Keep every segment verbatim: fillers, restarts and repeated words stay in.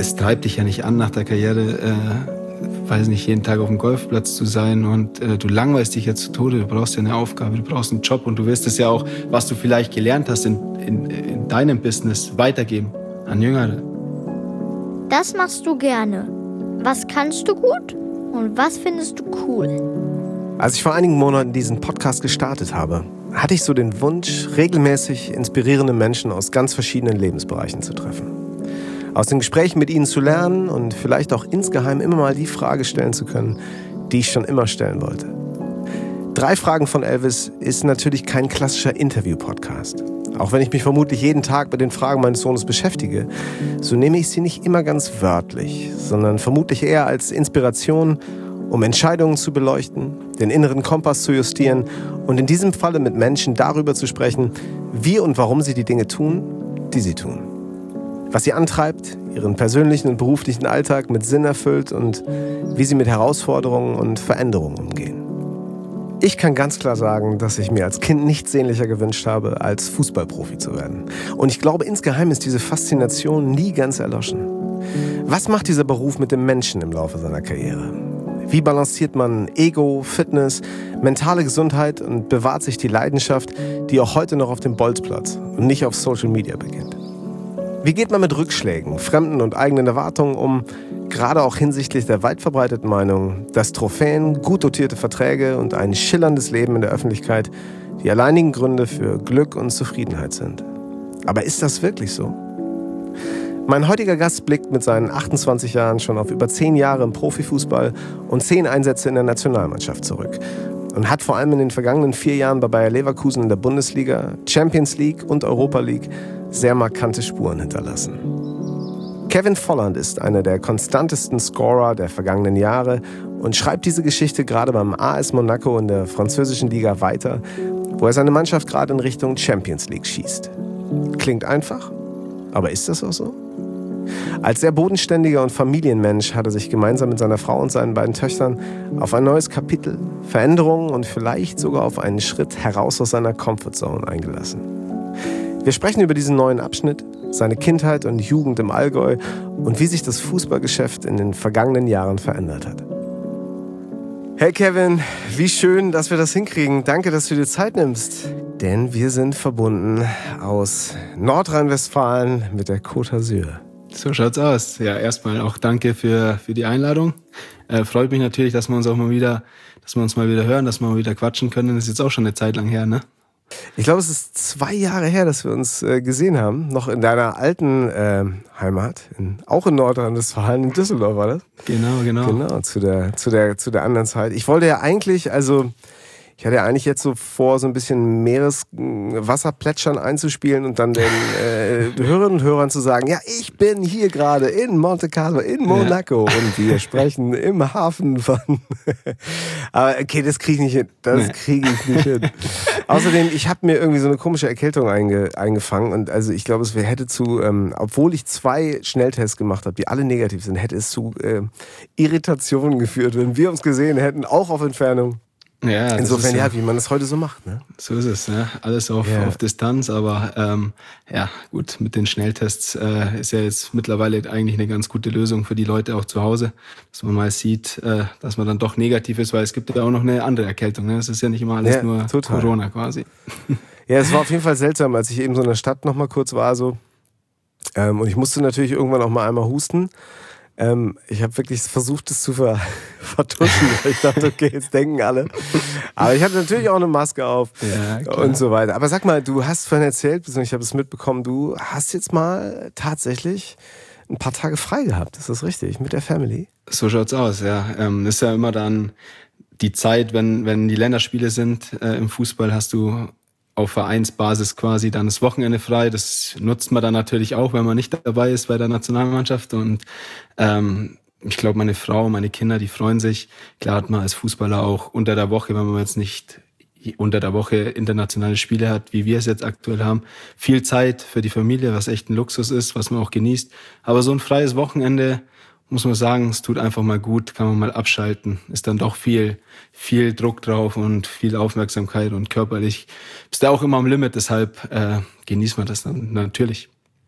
es treibt dich ja nicht an, nach der Karriere, äh, weiß nicht, jeden Tag auf dem Golfplatz zu sein und äh, du langweilst dich ja zu Tode, du brauchst ja eine Aufgabe, du brauchst einen Job und du wirst es ja auch, was du vielleicht gelernt hast in, in, in deinem Business, weitergeben an Jüngere. Das machst du gerne. Was kannst du gut und was findest du cool? Als ich vor einigen Monaten diesen Podcast gestartet habe, hatte ich so den Wunsch, regelmäßig inspirierende Menschen aus ganz verschiedenen Lebensbereichen zu treffen. Aus den Gesprächen mit ihnen zu lernen und vielleicht auch insgeheim immer mal die Frage stellen zu können, die ich schon immer stellen wollte. Drei Fragen von Elvis ist natürlich kein klassischer Interview-Podcast. Auch wenn ich mich vermutlich jeden Tag mit den Fragen meines Sohnes beschäftige, so nehme ich sie nicht immer ganz wörtlich, sondern vermutlich eher als Inspiration, um Entscheidungen zu beleuchten, den inneren Kompass zu justieren und in diesem Falle mit Menschen darüber zu sprechen, wie und warum sie die Dinge tun, die sie tun. Was sie antreibt, ihren persönlichen und beruflichen Alltag mit Sinn erfüllt und wie sie mit Herausforderungen und Veränderungen umgehen. Ich kann ganz klar sagen, dass ich mir als Kind nichts sehnlicher gewünscht habe, als Fußballprofi zu werden. Und ich glaube, insgeheim ist diese Faszination nie ganz erloschen. Was macht dieser Beruf mit dem Menschen im Laufe seiner Karriere? Wie balanciert man Ego, Fitness, mentale Gesundheit und bewahrt sich die Leidenschaft, die auch heute noch auf dem Bolzplatz und nicht auf Social Media beginnt? Wie geht man mit Rückschlägen, fremden und eigenen Erwartungen um, gerade auch hinsichtlich der weit verbreiteten Meinung, dass Trophäen, gut dotierte Verträge und ein schillerndes Leben in der Öffentlichkeit die alleinigen Gründe für Glück und Zufriedenheit sind? Aber ist das wirklich so? Mein heutiger Gast blickt mit seinen achtundzwanzig Jahren schon auf über zehn Jahre im Profifußball und zehn Einsätze in der Nationalmannschaft zurück und hat vor allem in den vergangenen vier Jahren bei Bayer Leverkusen in der Bundesliga, Champions League und Europa League sehr markante Spuren hinterlassen. Kevin Volland ist einer der konstantesten Scorer der vergangenen Jahre und schreibt diese Geschichte gerade beim A S Monaco in der französischen Liga weiter, wo er seine Mannschaft gerade in Richtung Champions League schießt. Klingt einfach, aber ist das auch so? Als sehr bodenständiger und Familienmensch hat er sich gemeinsam mit seiner Frau und seinen beiden Töchtern auf ein neues Kapitel, Veränderungen und vielleicht sogar auf einen Schritt heraus aus seiner Comfortzone eingelassen. Wir sprechen über diesen neuen Abschnitt, seine Kindheit und Jugend im Allgäu und wie sich das Fußballgeschäft in den vergangenen Jahren verändert hat. Hey Kevin, wie schön, dass wir das hinkriegen. Danke, dass du dir Zeit nimmst. Denn wir sind verbunden aus Nordrhein-Westfalen mit der Côte d'Azur. So schaut's aus. Ja, erstmal auch danke für, für die Einladung. Äh, freut mich natürlich, dass wir uns auch mal wieder, dass wir uns mal wieder hören, dass wir mal wieder quatschen können. Das ist jetzt auch schon eine Zeit lang her, ne? Ich glaube, es ist zwei Jahre her, dass wir uns äh, gesehen haben. Noch in deiner alten äh, Heimat, in, auch in Nordrhein-Westfalen, in Düsseldorf war das? Genau, genau. Genau, zu der, zu der, zu der anderen Zeit. Ich wollte ja eigentlich, also ich hatte ja eigentlich jetzt so vor, so ein bisschen Meereswasserplätschern einzuspielen und dann den äh, Hörerinnen und Hörern zu sagen, ja, ich bin hier gerade in Monte Carlo, in Monaco ja. Und wir sprechen im Hafen von... Aber okay, das kriege ich nicht hin. Das nee. kriege ich nicht hin. Außerdem, ich habe mir irgendwie so eine komische Erkältung einge, eingefangen und also ich glaube, es hätte zu, ähm, obwohl ich zwei Schnelltests gemacht habe, die alle negativ sind, hätte es zu äh, Irritationen geführt, wenn wir uns gesehen hätten, auch auf Entfernung. Ja, insofern, ja, ja, wie man das heute so macht. Ne? So ist es, ne? Alles auf, ja. auf Distanz, aber ähm, ja, gut, mit den Schnelltests äh, ist ja jetzt mittlerweile eigentlich eine ganz gute Lösung für die Leute auch zu Hause, dass man mal sieht, äh, dass man dann doch negativ ist, weil es gibt ja auch noch eine andere Erkältung. Ne? Es ist ja nicht immer alles ja, nur total. Corona quasi. Ja, es war auf jeden Fall seltsam, als ich eben so in der Stadt noch mal kurz war, so ähm, und ich musste natürlich irgendwann auch mal einmal husten. Ähm, ich habe wirklich versucht, es zu ver- vertuschen. Ich dachte, okay, jetzt denken alle. Aber ich hatte natürlich auch eine Maske auf ja, und so weiter. Aber sag mal, du hast vorhin erzählt, ich habe es mitbekommen, du hast jetzt mal tatsächlich ein paar Tage frei gehabt. Ist das richtig? Mit der Family? So schaut's aus, ja. Ähm, ist ja immer dann die Zeit, wenn, wenn die Länderspiele sind äh, im Fußball, hast du auf Vereinsbasis quasi dann das Wochenende frei. Das nutzt man dann natürlich auch, wenn man nicht dabei ist bei der Nationalmannschaft. Und ähm, ich glaube, meine Frau, meine Kinder, die freuen sich. Klar hat man als Fußballer auch unter der Woche, wenn man jetzt nicht unter der Woche internationale Spiele hat, wie wir es jetzt aktuell haben, viel Zeit für die Familie, was echt ein Luxus ist, was man auch genießt. Aber so ein freies Wochenende, muss man sagen, es tut einfach mal gut, kann man mal abschalten. Ist dann doch viel, viel Druck drauf und viel Aufmerksamkeit und körperlich bist du auch immer am Limit, deshalb äh, genießt man das dann natürlich.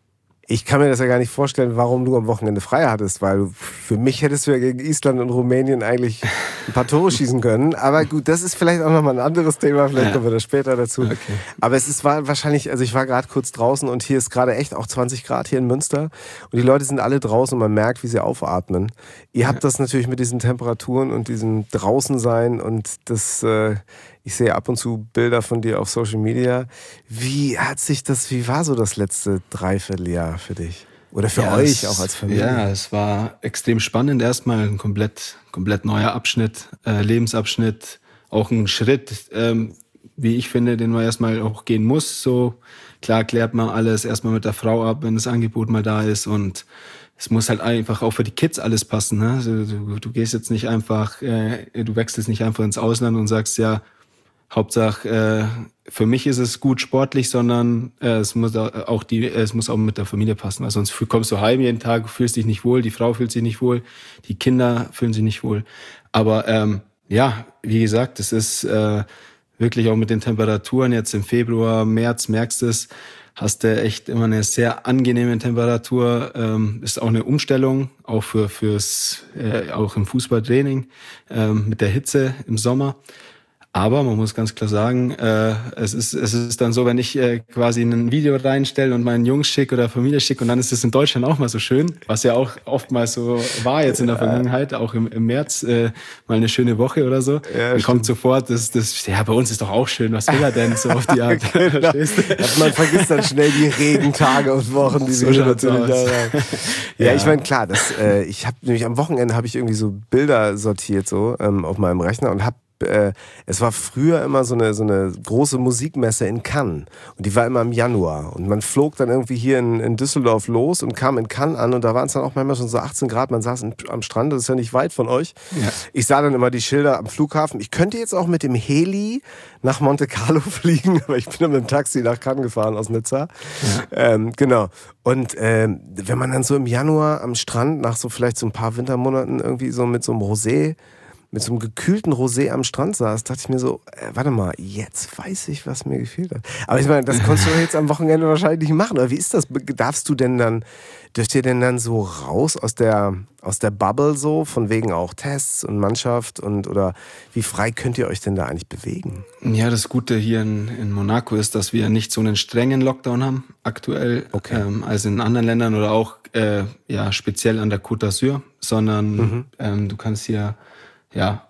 Ich kann mir das ja gar nicht vorstellen, warum du am Wochenende frei hattest, weil für mich hättest du ja gegen Island und Rumänien eigentlich ein paar Tore schießen können. Aber gut, das ist vielleicht auch nochmal ein anderes Thema, vielleicht ja. kommen wir da später dazu. Okay. Aber es ist, war wahrscheinlich, also ich war gerade kurz draußen und hier ist gerade echt auch zwanzig Grad hier in Münster und die Leute sind alle draußen und man merkt, wie sie aufatmen. Ihr habt ja. das natürlich mit diesen Temperaturen und diesem Draußensein und das... Äh, Ich sehe ab und zu Bilder von dir auf Social Media. Wie hat sich das, wie war so das letzte Dreivierteljahr für dich? Oder für ja, euch es, auch als Familie? Ja, es war extrem spannend. Erstmal ein komplett, komplett neuer Abschnitt, äh, Lebensabschnitt. Auch ein Schritt, ähm, wie ich finde, den man erstmal auch gehen muss. So klar klärt man alles erstmal mit der Frau ab, wenn das Angebot mal da ist. Und es muss halt einfach auch für die Kids alles passen. Ne? Also du, du gehst jetzt nicht einfach, äh, du wechselst nicht einfach ins Ausland und sagst, ja, Hauptsache, äh, für mich ist es gut sportlich, sondern äh, es muss auch die, es muss auch mit der Familie passen, weil sonst kommst du heim jeden Tag, fühlst dich nicht wohl, die Frau fühlt sich nicht wohl, die Kinder fühlen sich nicht wohl. Aber ähm, ja, wie gesagt, es ist äh, wirklich auch mit den Temperaturen jetzt im Februar, März, merkst du es, hast du echt immer eine sehr angenehme Temperatur. Ähm, ist auch eine Umstellung, auch für fürs äh, auch im Fußballtraining ähm, mit der Hitze im Sommer. Aber man muss ganz klar sagen, äh, es ist es ist dann so, wenn ich äh, quasi ein Video reinstelle und meinen Jungs schicke oder Familie schicke und dann ist es in Deutschland auch mal so schön, was ja auch oftmals so war jetzt in der Vergangenheit, auch im, im März äh, mal eine schöne Woche oder so. Ja, dann kommt sofort, das, das, ja, bei uns ist doch auch schön, was will er denn so auf die Art? Genau. Also man vergisst dann schnell die Regentage und Wochen, die so wir natürlich da rein. Ja, ja, ich meine, klar, das, äh, ich habe nämlich am Wochenende habe ich irgendwie so Bilder sortiert so ähm, auf meinem Rechner und habe Äh, es war früher immer so eine, so eine große Musikmesse in Cannes und die war immer im Januar und man flog dann irgendwie hier in, in Düsseldorf los und kam in Cannes an und da waren es dann auch manchmal schon so achtzehn Grad, man saß in, am Strand, das ist ja nicht weit von euch. Ja. Ich sah dann immer die Schilder am Flughafen, ich könnte jetzt auch mit dem Heli nach Monte Carlo fliegen, aber ich bin dann mit dem Taxi nach Cannes gefahren aus Nizza. Ja. Ähm, genau. Und ähm, wenn man dann so im Januar am Strand nach so vielleicht so ein paar Wintermonaten irgendwie so mit so einem Rosé mit so einem gekühlten Rosé am Strand saß, dachte ich mir so, äh, warte mal, jetzt weiß ich, was mir gefehlt hat. Aber ich meine, das konntest du jetzt am Wochenende wahrscheinlich nicht machen. Oder wie ist das? Darfst du denn dann, dürft ihr denn dann so raus aus der, aus der Bubble so, von wegen auch Tests und Mannschaft und, oder wie frei könnt ihr euch denn da eigentlich bewegen? Ja, das Gute hier in, in Monaco ist, dass wir nicht so einen strengen Lockdown haben, aktuell, okay. ähm, als in anderen Ländern oder auch, äh, ja, speziell an der Côte d'Azur, sondern mhm. ähm, du kannst hier ja,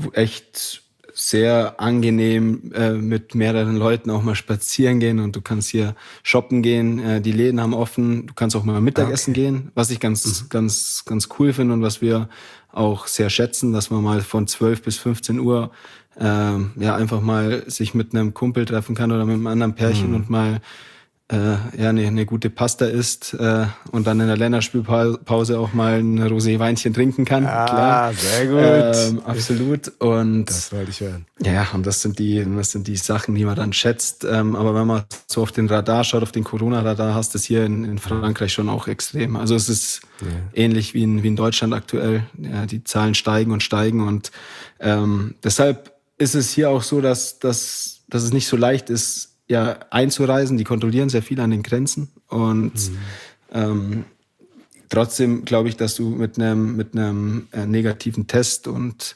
echt sehr angenehm äh, mit mehreren Leuten auch mal spazieren gehen und du kannst hier shoppen gehen, äh, die Läden haben offen, du kannst auch mal Mittagessen okay. gehen, was ich ganz, mhm. ganz, ganz cool finde und was wir auch sehr schätzen, dass man mal von zwölf bis fünfzehn Uhr äh, ja einfach mal sich mit einem Kumpel treffen kann oder mit einem anderen Pärchen mhm. und mal Äh, ja, eine, eine gute Pasta isst äh, und dann in der Länderspielpause auch mal ein Rosé-Weinchen trinken kann. Ah, klar. Sehr gut. Ähm, absolut. Und das wollte ich hören. Ja, und das sind die, das sind die Sachen, die man dann schätzt. Ähm, aber wenn man so auf den Radar schaut, auf den Corona-Radar, hast du es hier in, in Frankreich schon auch extrem. Also es ist ja. ähnlich wie in, wie in Deutschland aktuell. Ja, die Zahlen steigen und steigen und ähm, deshalb ist es hier auch so, dass, dass, dass es nicht so leicht ist, ja, einzureisen. Die kontrollieren sehr viel an den Grenzen und mhm. ähm, trotzdem glaube ich, dass du mit einem mit einem äh, negativen Test und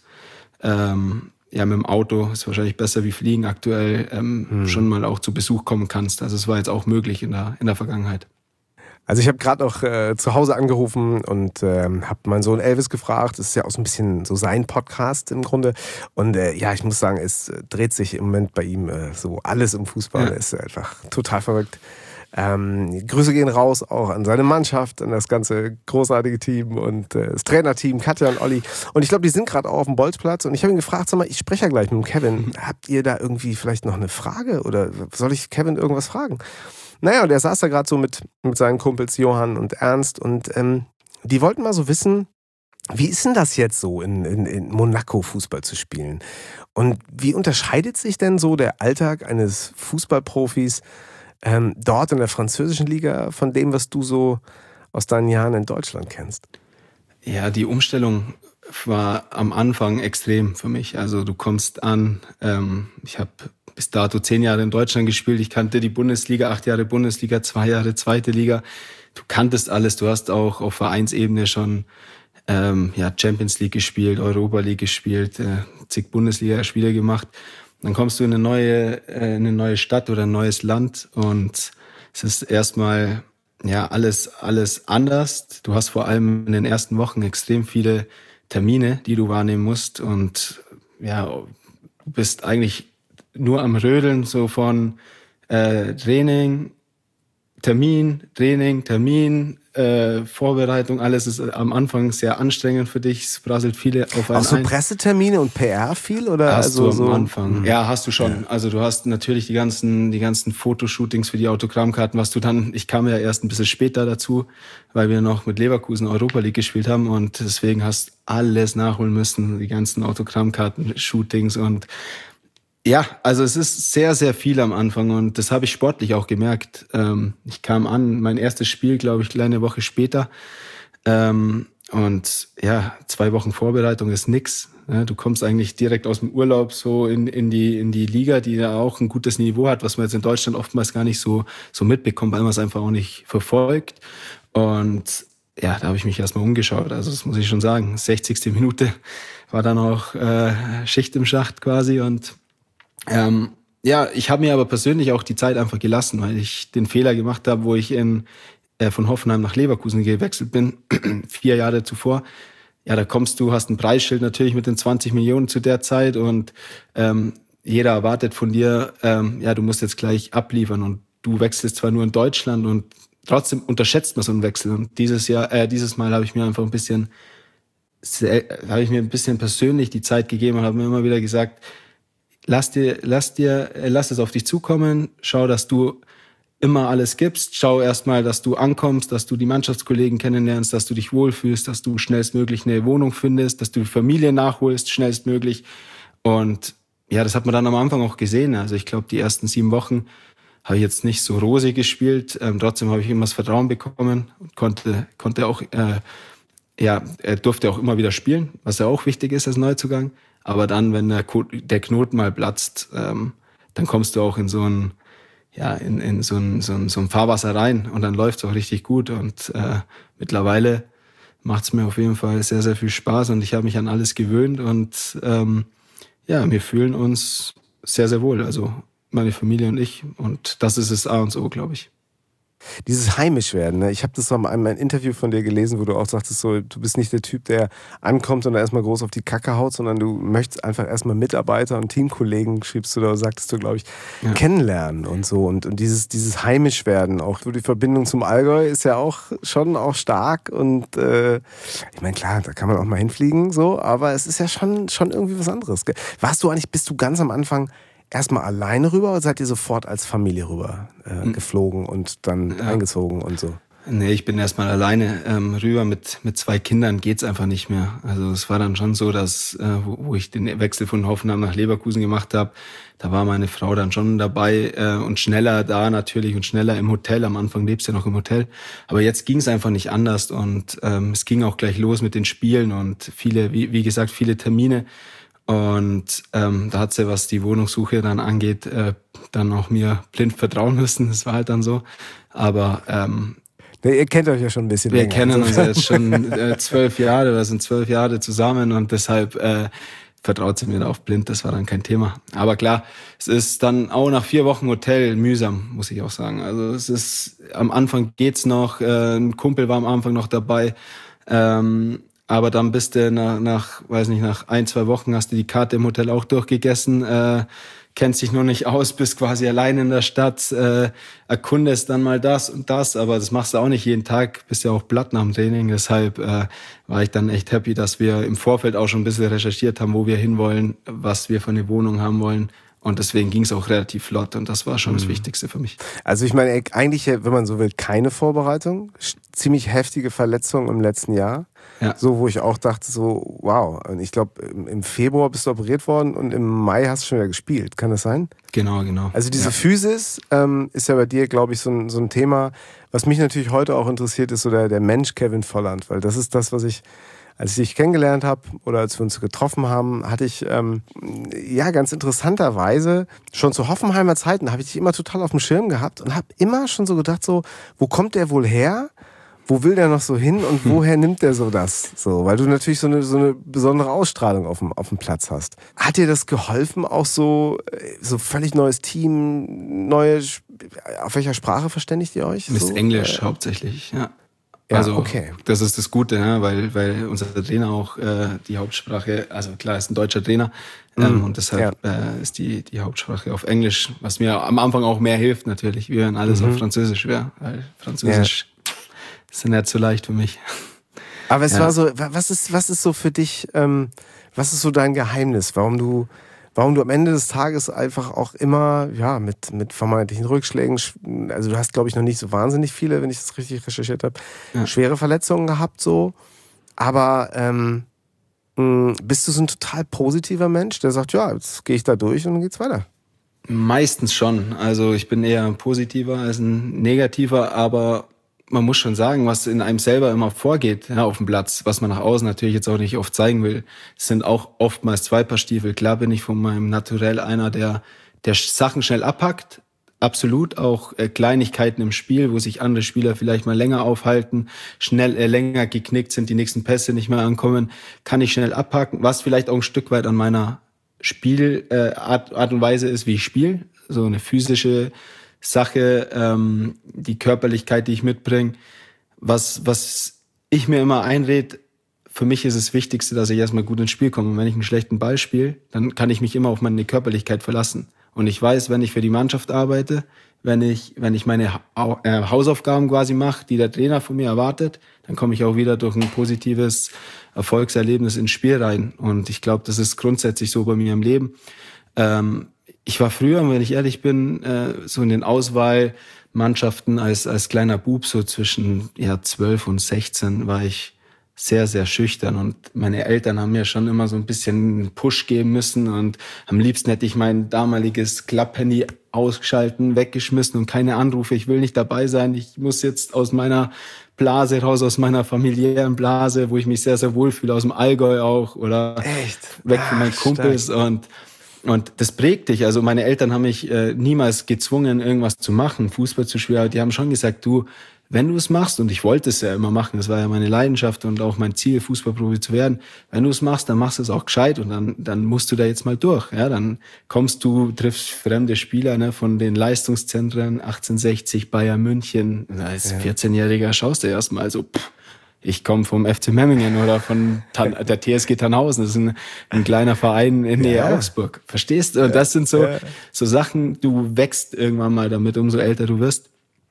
ähm, ja mit dem Auto ist wahrscheinlich besser wie Fliegen aktuell ähm, mhm. schon mal auch zu Besuch kommen kannst. Also es war jetzt auch möglich in der in der Vergangenheit. Also ich habe gerade auch äh, zu Hause angerufen und äh, habe meinen Sohn Elvis gefragt. Das ist ja auch so ein bisschen so sein Podcast im Grunde. Und äh, ja, ich muss sagen, es dreht sich im Moment bei ihm äh, so alles im Fußball. Ja. Ist einfach total verrückt. Ähm, Grüße gehen raus auch an seine Mannschaft, an das ganze großartige Team und äh, das Trainerteam, Katja und Olli. Und ich glaube, die sind gerade auch auf dem Bolzplatz. Und ich habe ihn gefragt, sag mal, ich spreche ja gleich mit dem Kevin. Habt ihr da irgendwie vielleicht noch eine Frage? Oder soll ich Kevin irgendwas fragen? Naja, und er saß da gerade so mit, mit seinen Kumpels Johann und Ernst und ähm, die wollten mal so wissen, wie ist denn das jetzt so, in, in, in Monaco Fußball zu spielen? Und wie unterscheidet sich denn so der Alltag eines Fußballprofis ähm, dort in der französischen Liga von dem, was du so aus deinen Jahren in Deutschland kennst? Ja, die Umstellung war am Anfang extrem für mich. Also du kommst an, ähm, ich habe bis dato zehn Jahre in Deutschland gespielt. Ich kannte die Bundesliga, acht Jahre Bundesliga, zwei Jahre zweite Liga. du kanntest alles, du hast auch auf Vereinsebene schon ähm, ja, Champions League gespielt, Europa League gespielt, äh, zig Bundesliga-Spiele gemacht. Dann kommst du in eine neue, äh, in eine neue Stadt oder ein neues Land und es ist erstmal ja alles, alles anders. Du hast vor allem in den ersten Wochen extrem viele Termine, die du wahrnehmen musst und ja, du bist eigentlich nur am Rödeln, so von äh, Training, Termin, Training, Termin, äh, Vorbereitung, alles ist am Anfang sehr anstrengend für dich, es prasselt viele auf einen ein. Auch so ein. Pressetermine und P R viel? Oder Hast also du am so? Anfang. Mhm. Ja, hast du schon. Ja. Also du hast natürlich die ganzen, die ganzen Fotoshootings für die Autogrammkarten, was du dann, ich kam ja erst ein bisschen später dazu, weil wir noch mit Leverkusen Europa League gespielt haben und deswegen hast alles nachholen müssen, die ganzen Autogrammkarten, Shootings und ja, also es ist sehr, sehr viel am Anfang und das habe ich sportlich auch gemerkt. Ähm, ich kam an, mein erstes Spiel, glaube ich, eine Woche später. Ähm, und ja, zwei Wochen Vorbereitung ist nix. Ja, du kommst eigentlich direkt aus dem Urlaub so in, in die, in die Liga, die ja auch ein gutes Niveau hat, was man jetzt in Deutschland oftmals gar nicht so, so mitbekommt, weil man es einfach auch nicht verfolgt. Und ja, da habe ich mich erstmal umgeschaut. Also das muss ich schon sagen. sechzigste Minute war dann auch äh, Schicht im Schacht quasi und Ähm, ja, ich habe mir aber persönlich auch die Zeit einfach gelassen, weil ich den Fehler gemacht habe, wo ich in, äh, von Hoffenheim nach Leverkusen gewechselt bin, vier Jahre zuvor. Ja, da kommst du, hast ein Preisschild natürlich mit den zwanzig Millionen zu der Zeit und ähm, jeder erwartet von dir, ähm, ja, du musst jetzt gleich abliefern und du wechselst zwar nur in Deutschland und trotzdem unterschätzt man so einen Wechsel. Und dieses Jahr, äh, dieses Mal habe ich mir einfach ein bisschen, habe ich mir ein bisschen persönlich die Zeit gegeben und habe mir immer wieder gesagt, Lass dir, lass dir, lass es auf dich zukommen. Schau, dass du immer alles gibst. Schau erstmal, dass du ankommst, dass du die Mannschaftskollegen kennenlernst, dass du dich wohlfühlst, dass du schnellstmöglich eine Wohnung findest, dass du die Familie nachholst, schnellstmöglich. Und ja, das hat man dann am Anfang auch gesehen. Also ich glaube, die ersten sieben Wochen habe ich jetzt nicht so rosig gespielt. Ähm, trotzdem habe ich immer das Vertrauen bekommen und konnte, konnte auch, äh, ja, er durfte auch immer wieder spielen, was ja auch wichtig ist als Neuzugang. Aber dann, wenn der, der Knoten mal platzt, ähm, dann kommst du auch in so ein, ja, in, in so ein, so ein, so ein Fahrwasser rein und dann läuft's auch richtig gut. Und äh, mittlerweile macht's mir auf jeden Fall sehr, sehr viel Spaß und ich habe mich an alles gewöhnt und ähm, ja, wir fühlen uns sehr, sehr wohl. Also meine Familie und ich. Und das ist das A und O, glaube ich. Dieses Heimischwerden, ne? Ich habe das mal in einem Interview von dir gelesen, wo du auch sagtest, so, du bist nicht der Typ, der ankommt und erstmal groß auf die Kacke haut, sondern du möchtest einfach erstmal Mitarbeiter und Teamkollegen, schriebst du da, sagtest du, glaube ich, ja, kennenlernen und so. Und, und dieses, dieses Heimischwerden, auch so die Verbindung zum Allgäu ist ja auch schon auch stark. Und äh, ich meine, klar, da kann man auch mal hinfliegen, so, aber es ist ja schon, schon irgendwie was anderes. Gell? Warst du eigentlich, bist du ganz am Anfang erstmal alleine rüber oder seid ihr sofort als Familie rüber äh, geflogen und dann ja. eingezogen und so? Nee, ich bin erstmal alleine ähm, rüber. Mit mit zwei Kindern geht's einfach nicht mehr. Also es war dann schon so, dass äh, wo, wo ich den Wechsel von Hoffenheim nach Leverkusen gemacht habe, da war meine Frau dann schon dabei äh, und schneller da natürlich und schneller im Hotel. Am Anfang lebst du ja noch im Hotel. Aber jetzt ging's einfach nicht anders und ähm, es ging auch gleich los mit den Spielen und viele, wie, wie gesagt, viele Termine. Und ähm, da hat sie, was die Wohnungssuche dann angeht, äh, dann auch mir blind vertrauen müssen. Das war halt dann so. Aber ähm, nee, ihr kennt euch ja schon ein bisschen wir länger. kennen uns jetzt schon äh, zwölf Jahre, wir sind zwölf Jahre zusammen und deshalb äh, vertraut sie mir da auch blind. Das war dann kein Thema. Aber klar, es ist dann auch nach vier Wochen Hotel mühsam, muss ich auch sagen. Also es ist, am Anfang geht's noch, äh, ein Kumpel war am Anfang noch dabei, ähm, aber dann bist du nach, nach, weiß nicht, nach ein, zwei Wochen hast du die Karte im Hotel auch durchgegessen, äh, kennst dich noch nicht aus, bist quasi allein in der Stadt, äh, erkundest dann mal das und das, aber das machst du auch nicht jeden Tag, bist ja auch platt nach dem Training, deshalb äh, war ich dann echt happy, dass wir im Vorfeld auch schon ein bisschen recherchiert haben, wo wir hinwollen, was wir für eine Wohnung haben wollen. Und deswegen ging es auch relativ flott und das war schon mhm. das Wichtigste für mich. Also ich meine, eigentlich, wenn man so will, keine Vorbereitung. Ziemlich heftige Verletzung im letzten Jahr. Ja. So, wo ich auch dachte, so, wow. Und ich glaube, im Februar bist du operiert worden und im Mai hast du schon wieder gespielt. Kann das sein? Genau, genau. Also diese ja. Physis ähm, ist ja bei dir, glaube ich, so ein, so ein Thema. Was mich natürlich heute auch interessiert, ist so der, der Mensch Kevin Volland. Weil das ist das, was ich als ich dich kennengelernt habe oder als wir uns getroffen haben, hatte ich ähm, ja ganz interessanterweise schon zu Hoffenheimer Zeiten habe ich dich immer total auf dem Schirm gehabt und habe immer schon so gedacht, so, wo kommt der wohl her? Wo will der noch so hin und woher nimmt der so das? So, weil du natürlich so eine, so eine besondere Ausstrahlung auf dem, auf dem Platz hast. Hat dir das geholfen, auch so, so völlig neues Team, neue, auf welcher Sprache verständigt ihr euch? Ist so, Englisch äh, hauptsächlich, ja. Ja, also okay. Das ist das Gute, ja, weil, weil unser Trainer auch äh, die Hauptsprache, also klar, ist ein deutscher Trainer ähm, mhm. und deshalb ja. äh, ist die, die Hauptsprache auf Englisch, was mir am Anfang auch mehr hilft natürlich. Wir hören alles mhm. auf Französisch, ja, weil Französisch ja. ist nicht so leicht für mich. Aber es ja. war so, was ist, was ist so für dich, ähm, was ist so dein Geheimnis, warum du Warum du am Ende des Tages einfach auch immer ja mit, mit vermeintlichen Rückschlägen, also du hast, glaube ich, noch nicht so wahnsinnig viele, wenn ich das richtig recherchiert habe, ja. schwere Verletzungen gehabt so, aber ähm, mh, bist du so ein total positiver Mensch, der sagt, ja, jetzt gehe ich da durch und dann geht's weiter? Meistens schon, also ich bin eher ein positiver als ein negativer, aber man muss schon sagen, was in einem selber immer vorgeht, ja, auf dem Platz, was man nach außen natürlich jetzt auch nicht oft zeigen will. Es sind auch oftmals zwei Paar Stiefel. Klar bin ich von meinem Naturell einer, der, der Sachen schnell abpackt. Absolut auch äh, Kleinigkeiten im Spiel, wo sich andere Spieler vielleicht mal länger aufhalten, schnell äh, länger geknickt sind, die nächsten Pässe nicht mehr ankommen, kann ich schnell abpacken, was vielleicht auch ein Stück weit an meiner Spielart äh, Art, Art und Weise ist, wie ich spiele. So eine physische Sache, ähm, die Körperlichkeit, die ich mitbringe, was was ich mir immer einrede, für mich ist das Wichtigste, dass ich erstmal gut ins Spiel komme. Und wenn ich einen schlechten Ball spiele, dann kann ich mich immer auf meine Körperlichkeit verlassen. Und ich weiß, wenn ich für die Mannschaft arbeite, wenn ich wenn ich meine ha- äh, Hausaufgaben quasi mache, die der Trainer von mir erwartet, dann komme ich auch wieder durch ein positives Erfolgserlebnis ins Spiel rein. Und ich glaube, das ist grundsätzlich so bei mir im Leben. Ähm, Ich war früher, wenn ich ehrlich bin, äh, so in den Auswahlmannschaften als als kleiner Bub, so zwischen ja zwölf und sechzehn, war ich sehr, sehr schüchtern. Und meine Eltern haben mir schon immer so ein bisschen einen Push geben müssen. Und am liebsten hätte ich mein damaliges Klapphandy ausgeschalten, weggeschmissen und keine Anrufe. Ich will nicht dabei sein. Ich muss jetzt aus meiner Blase raus, aus meiner familiären Blase, wo ich mich sehr, sehr wohl fühle, aus dem Allgäu auch. Oder Echt? weg von meinen Ach, Kumpels. stark. Und Und das prägt dich. Also meine Eltern haben mich äh, niemals gezwungen, irgendwas zu machen, Fußball zu spielen. Die haben schon gesagt, du, wenn du es machst, und ich wollte es ja immer machen, das war ja meine Leidenschaft und auch mein Ziel, Fußballprofi zu werden, wenn du es machst, dann machst du es auch gescheit und dann dann musst du da jetzt mal durch. Ja, dann kommst du, triffst fremde Spieler, ne, von den Leistungszentren, achtzehnhundertsechzig, Bayern München. Als ja. vierzehnjähriger schaust du erstmal so, pff, ich komme vom F C Memmingen oder von Tan- der T S G Tannhausen. Das ist ein, ein kleiner Verein in Nähe ja. Augsburg. Verstehst du? Und das sind so, ja. so Sachen, du wächst irgendwann mal damit, umso älter du wirst.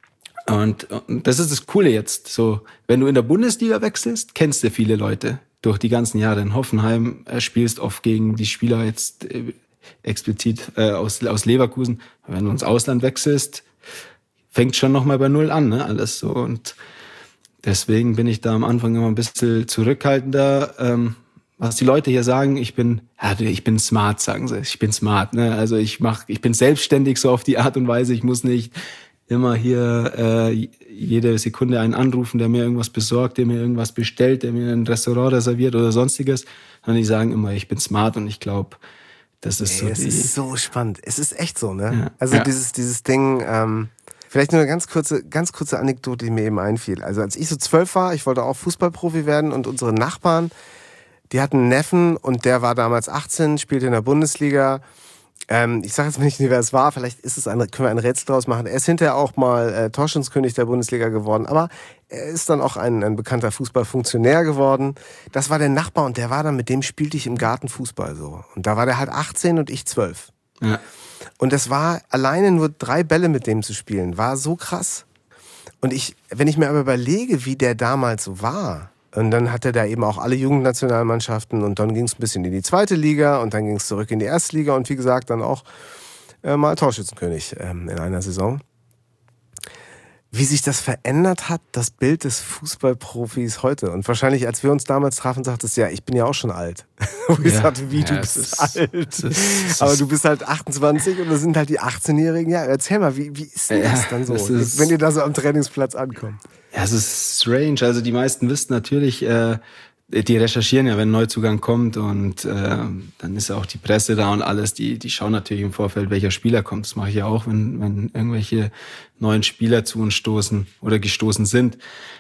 Und, und das ist das Coole jetzt. So, wenn du in der Bundesliga wechselst, kennst du viele Leute durch die ganzen Jahre. In Hoffenheim äh, spielst oft gegen die Spieler jetzt äh, explizit äh, aus, aus Leverkusen. Wenn du ins Ausland wechselst, fängt schon nochmal bei Null an, ne? Alles so. Und deswegen bin ich da am Anfang immer ein bisschen zurückhaltender. Ähm, was die Leute hier sagen, ich bin, ja, ich bin smart, sagen sie. Ich bin smart, ne? Also ich mach, ich bin selbstständig so auf die Art und Weise. Ich muss nicht immer hier äh, jede Sekunde einen anrufen, der mir irgendwas besorgt, der mir irgendwas bestellt, der mir ein Restaurant reserviert oder sonstiges. Sondern die sagen immer, ich bin smart und ich glaube, das ist Ey, so es die... Es ist so spannend. Es ist echt so, ne? Ja. Also Ja. dieses, dieses Ding... Ähm Vielleicht nur eine ganz kurze, ganz kurze Anekdote, die mir eben einfiel. Also als ich so zwölf war, ich wollte auch Fußballprofi werden und unsere Nachbarn, die hatten einen Neffen und der war damals achtzehn, spielte in der Bundesliga. Ähm, ich sage jetzt mal nicht, wer es war, vielleicht ist es ein, können wir ein Rätsel draus machen. Er ist hinterher auch mal äh, Torschützenkönig der Bundesliga geworden, aber er ist dann auch ein, ein bekannter Fußballfunktionär geworden. Das war der Nachbar und der war dann, mit dem spielte ich im Garten Fußball so. Und da war der halt achtzehn und ich zwölf. Ja. Und das war alleine nur drei Bälle mit dem zu spielen, war so krass. Und ich, wenn ich mir aber überlege, wie der damals so war, und dann hatte der eben auch alle Jugendnationalmannschaften und dann ging es ein bisschen in die zweite Liga und dann ging es zurück in die erste Liga und wie gesagt dann auch äh, mal Torschützenkönig ähm, in einer Saison. Wie sich das verändert hat, das Bild des Fußballprofis heute. Und wahrscheinlich, als wir uns damals trafen, sagtest du, ja, ich bin ja auch schon alt. Und ich Ja. sagte, wie, Ja, du es bist ist- alt. es ist- es Aber ist- du bist halt achtundzwanzig und das sind halt die achtzehnjährigen. Ja, erzähl mal, wie, wie ist denn Ja, das dann so, das ist- wenn ihr da so am Trainingsplatz ankommt? Ja, es ist strange. Also die meisten wissen natürlich, äh, die recherchieren ja, wenn ein Neuzugang kommt und äh, dann ist ja auch die Presse da und alles, die die schauen natürlich im Vorfeld, welcher Spieler kommt. Das mache ich ja auch, wenn wenn irgendwelche neuen Spieler zu uns stoßen oder gestoßen sind.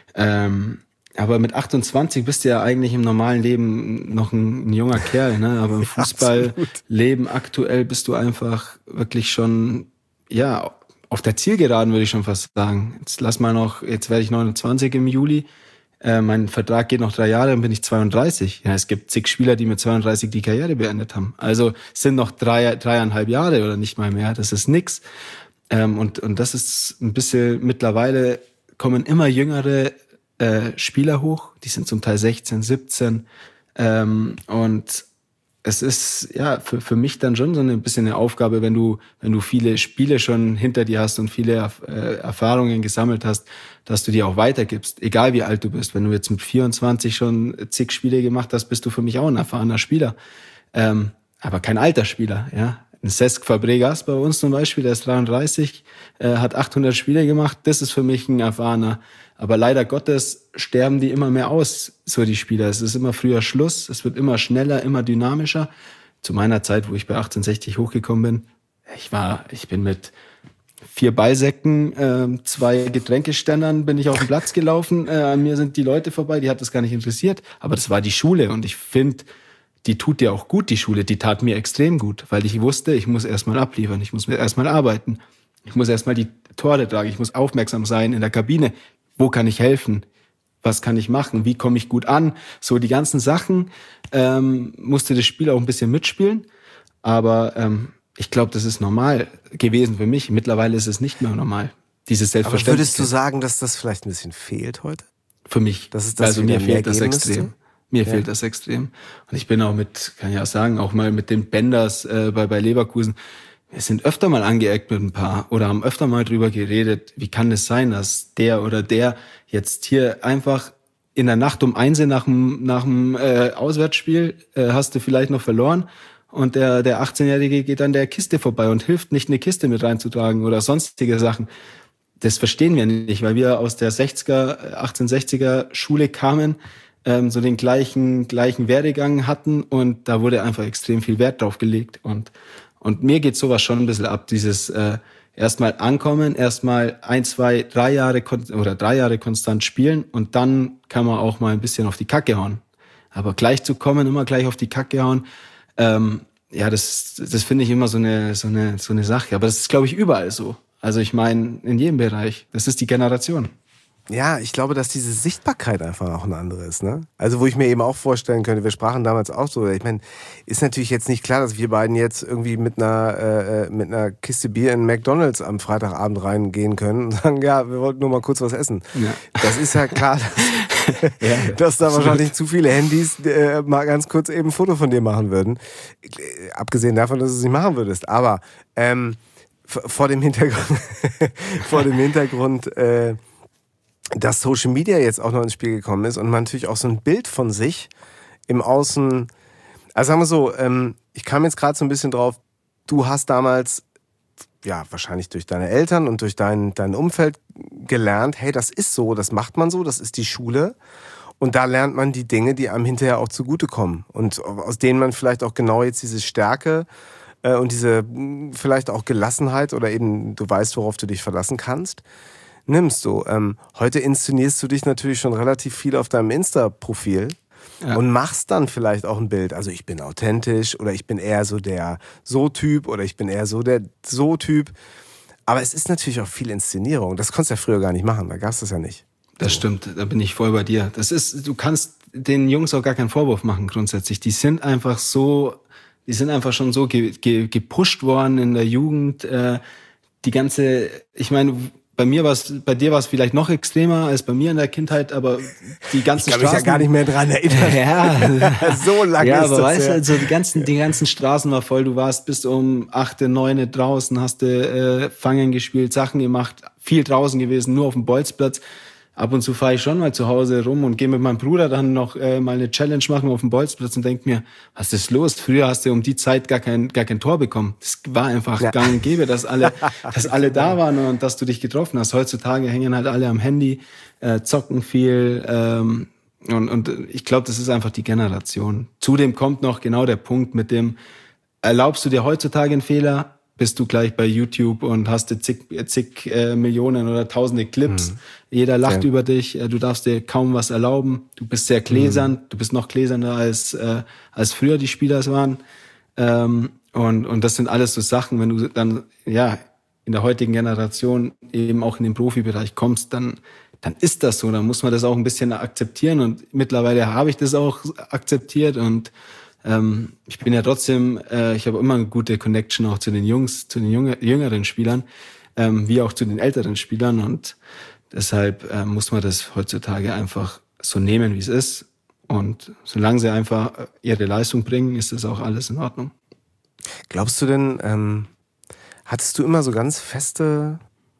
Ähm, aber mit achtundzwanzig bist du ja eigentlich im normalen Leben noch ein, ein junger Kerl, ne? Aber im Fußballleben aktuell bist du einfach wirklich schon, ja, auf der Zielgeraden, würde ich schon fast sagen. Jetzt lass mal noch, jetzt werde ich neunundzwanzig im Juli. Äh, mein Vertrag geht noch drei Jahre, dann bin ich zweiunddreißig. Ja, es gibt zig Spieler, die mit zweiunddreißig die Karriere beendet haben. Also es sind noch drei, dreieinhalb Jahre oder nicht mal mehr. Das ist nix. Ähm, und, und das ist ein bisschen, mittlerweile kommen immer jüngere äh, Spieler hoch. Die sind zum Teil sechzehn, siebzehn. Ähm, und es ist ja für für mich dann schon so ein bisschen eine Aufgabe, wenn du wenn du viele Spiele schon hinter dir hast und viele äh, Erfahrungen gesammelt hast, dass du die auch weitergibst, egal wie alt du bist. Wenn du jetzt mit vierundzwanzig schon zig Spiele gemacht hast, bist du für mich auch ein erfahrener Spieler, ähm, aber kein alter Spieler. Ja, ein Cesc Fabregas bei uns zum Beispiel, der ist dreiunddreißig, äh, hat achthundert Spiele gemacht. Das ist für mich ein erfahrener. Aber leider Gottes sterben die immer mehr aus, so die Spieler. Es ist immer früher Schluss, es wird immer schneller, immer dynamischer. Zu meiner Zeit, wo ich bei achtzehnhundertsechzig hochgekommen bin, ich war, ich bin mit vier Beisäcken, äh, zwei Getränkeständern bin ich auf den Platz gelaufen. Äh, an mir sind die Leute vorbei, die hat das gar nicht interessiert. Aber das war die Schule und ich finde, die tut dir auch gut, die Schule. Die tat mir extrem gut, weil ich wusste, ich muss erstmal abliefern, ich muss erstmal arbeiten. Ich muss erstmal die Tore tragen, ich muss aufmerksam sein in der Kabine. Wo kann ich helfen? Was kann ich machen? Wie komme ich gut an? So die ganzen Sachen ähm, musste das Spiel auch ein bisschen mitspielen. Aber ähm, ich glaube, das ist normal gewesen für mich. Mittlerweile ist es nicht mehr normal. Dieses Selbstverständlichkeit. Aber würdest du sagen, dass das vielleicht ein bisschen fehlt heute? Für mich. Das ist das, also mir fehlt das extrem. Müsste? Mir ja. fehlt das extrem. Und ich bin auch mit, kann ich auch sagen, auch mal mit den Benders äh, bei, bei Leverkusen. Wir sind öfter mal angeeckt mit ein paar oder haben öfter mal drüber geredet, wie kann es sein, dass der oder der jetzt hier einfach in der Nacht um eins nach dem, nach dem äh, Auswärtsspiel äh, hast du vielleicht noch verloren und der, der achtzehnjährige geht an der Kiste vorbei und hilft nicht, eine Kiste mit reinzutragen oder sonstige Sachen. Das verstehen wir nicht, weil wir aus der sechziger, achtzehnhundertsechziger Schule kamen, ähm, so den gleichen, gleichen Werdegang hatten und da wurde einfach extrem viel Wert drauf gelegt und Und mir geht sowas schon ein bisschen ab, dieses äh, erstmal ankommen, erstmal ein, zwei, drei Jahre kon- oder drei Jahre konstant spielen und dann kann man auch mal ein bisschen auf die Kacke hauen. Aber gleich zu kommen, immer gleich auf die Kacke hauen, ähm, ja, das das finde ich immer so eine so eine so eine Sache. Aber das ist, glaube ich, überall so. Also ich meine in jedem Bereich. Das ist die Generation. Ja, ich glaube, dass diese Sichtbarkeit einfach auch eine andere ist, ne? Also wo ich mir eben auch vorstellen könnte, wir sprachen damals auch so, ich meine, ist natürlich jetzt nicht klar, dass wir beiden jetzt irgendwie mit einer äh, mit einer Kiste Bier in McDonald's am Freitagabend reingehen können und sagen, ja, wir wollten nur mal kurz was essen. Ja. Das ist ja klar, dass, ja, dass da wahrscheinlich zu viele Handys äh, mal ganz kurz eben ein Foto von dir machen würden. Abgesehen davon, dass du es nicht machen würdest. Aber ähm, vor dem Hintergrund, vor dem Hintergrund äh, dass Social Media jetzt auch noch ins Spiel gekommen ist und man natürlich auch so ein Bild von sich im Außen, also sagen wir so, ähm, ich kam jetzt gerade so ein bisschen drauf, du hast damals, ja, wahrscheinlich durch deine Eltern und durch dein, dein Umfeld gelernt, hey, das ist so, das macht man so, das ist die Schule und da lernt man die Dinge, die einem hinterher auch zugutekommen und aus denen man vielleicht auch genau jetzt diese Stärke äh, und diese vielleicht auch Gelassenheit oder eben du weißt, worauf du dich verlassen kannst, nimmst du. Ähm, heute inszenierst du dich natürlich schon relativ viel auf deinem Insta-Profil ja. und machst dann vielleicht auch ein Bild. Also ich bin authentisch oder ich bin eher so der So-Typ oder ich bin eher so der So-Typ. Aber es ist natürlich auch viel Inszenierung. Das konntest du ja früher gar nicht machen, da gab es das ja nicht. Das stimmt, da bin ich voll bei dir. Das ist, du kannst den Jungs auch gar keinen Vorwurf machen grundsätzlich. Die sind einfach so, die sind einfach schon so ge, ge, gepusht worden in der Jugend. Äh, die ganze, ich meine, bei mir war es, bei dir war es vielleicht noch extremer als bei mir in der Kindheit, aber die ganzen ich kann Straßen... mich ja gar nicht mehr dran erinnern. Ja, so lange ja, ist aber das weißt du, ja. also die ganzen, die ganzen Straßen war voll. Du warst bis um acht, neun draußen, hast du äh, Fangen gespielt, Sachen gemacht, viel draußen gewesen, nur auf dem Bolzplatz. Ab und zu fahre ich schon mal zu Hause rum und gehe mit meinem Bruder dann noch äh, mal eine Challenge machen auf dem Bolzplatz und denk mir, was ist los? Früher hast du um die Zeit gar kein gar kein Tor bekommen. Das war einfach ja. gang und gäbe, dass alle dass alle da waren und dass du dich getroffen hast. Heutzutage hängen halt alle am Handy, äh, zocken viel, ähm, Und, und ich glaube, das ist einfach die Generation. Zudem kommt noch genau der Punkt mit dem, erlaubst du dir heutzutage einen Fehler, bist du gleich bei YouTube und hast zig, zig äh, Millionen oder tausende Clips. Mhm. Jeder lacht ja. über dich, du darfst dir kaum was erlauben. Du bist sehr gläsern, mhm. du bist noch gläserner als äh, als früher die Spieler es waren. Ähm, und und das sind alles so Sachen, wenn du dann ja in der heutigen Generation eben auch in den Profibereich kommst, dann dann ist das so. Dann muss man das auch ein bisschen akzeptieren. Und mittlerweile habe ich das auch akzeptiert und Ähm, ich bin ja trotzdem, äh, ich habe immer eine gute Connection auch zu den Jungs, zu den junge, jüngeren Spielern, ähm, wie auch zu den älteren Spielern und deshalb äh, muss man das heutzutage einfach so nehmen, wie es ist und solange sie einfach ihre Leistung bringen, ist das auch alles in Ordnung. Glaubst du denn, ähm, hattest du immer so ganz feste,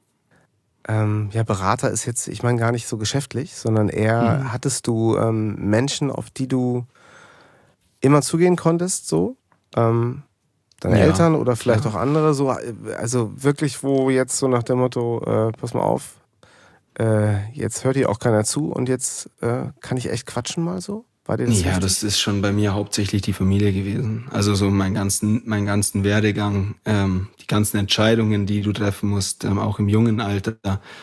ähm, ja Berater ist jetzt, ich meine gar nicht so geschäftlich, sondern eher mhm. hattest du ähm, Menschen, auf die du immer zugehen konntest, so? Ähm, deine ja, Eltern oder vielleicht klar. auch andere, so, also wirklich, wo jetzt so nach dem Motto, äh, pass mal auf, äh, jetzt hört hier auch keiner zu und jetzt äh, kann ich echt quatschen mal so? War dir das ja, wichtig? Das ist schon bei mir hauptsächlich die Familie gewesen. Also so mein ganzen, mein ganzen Werdegang, ähm, die ganzen Entscheidungen, die du treffen musst, ähm, auch im jungen Alter,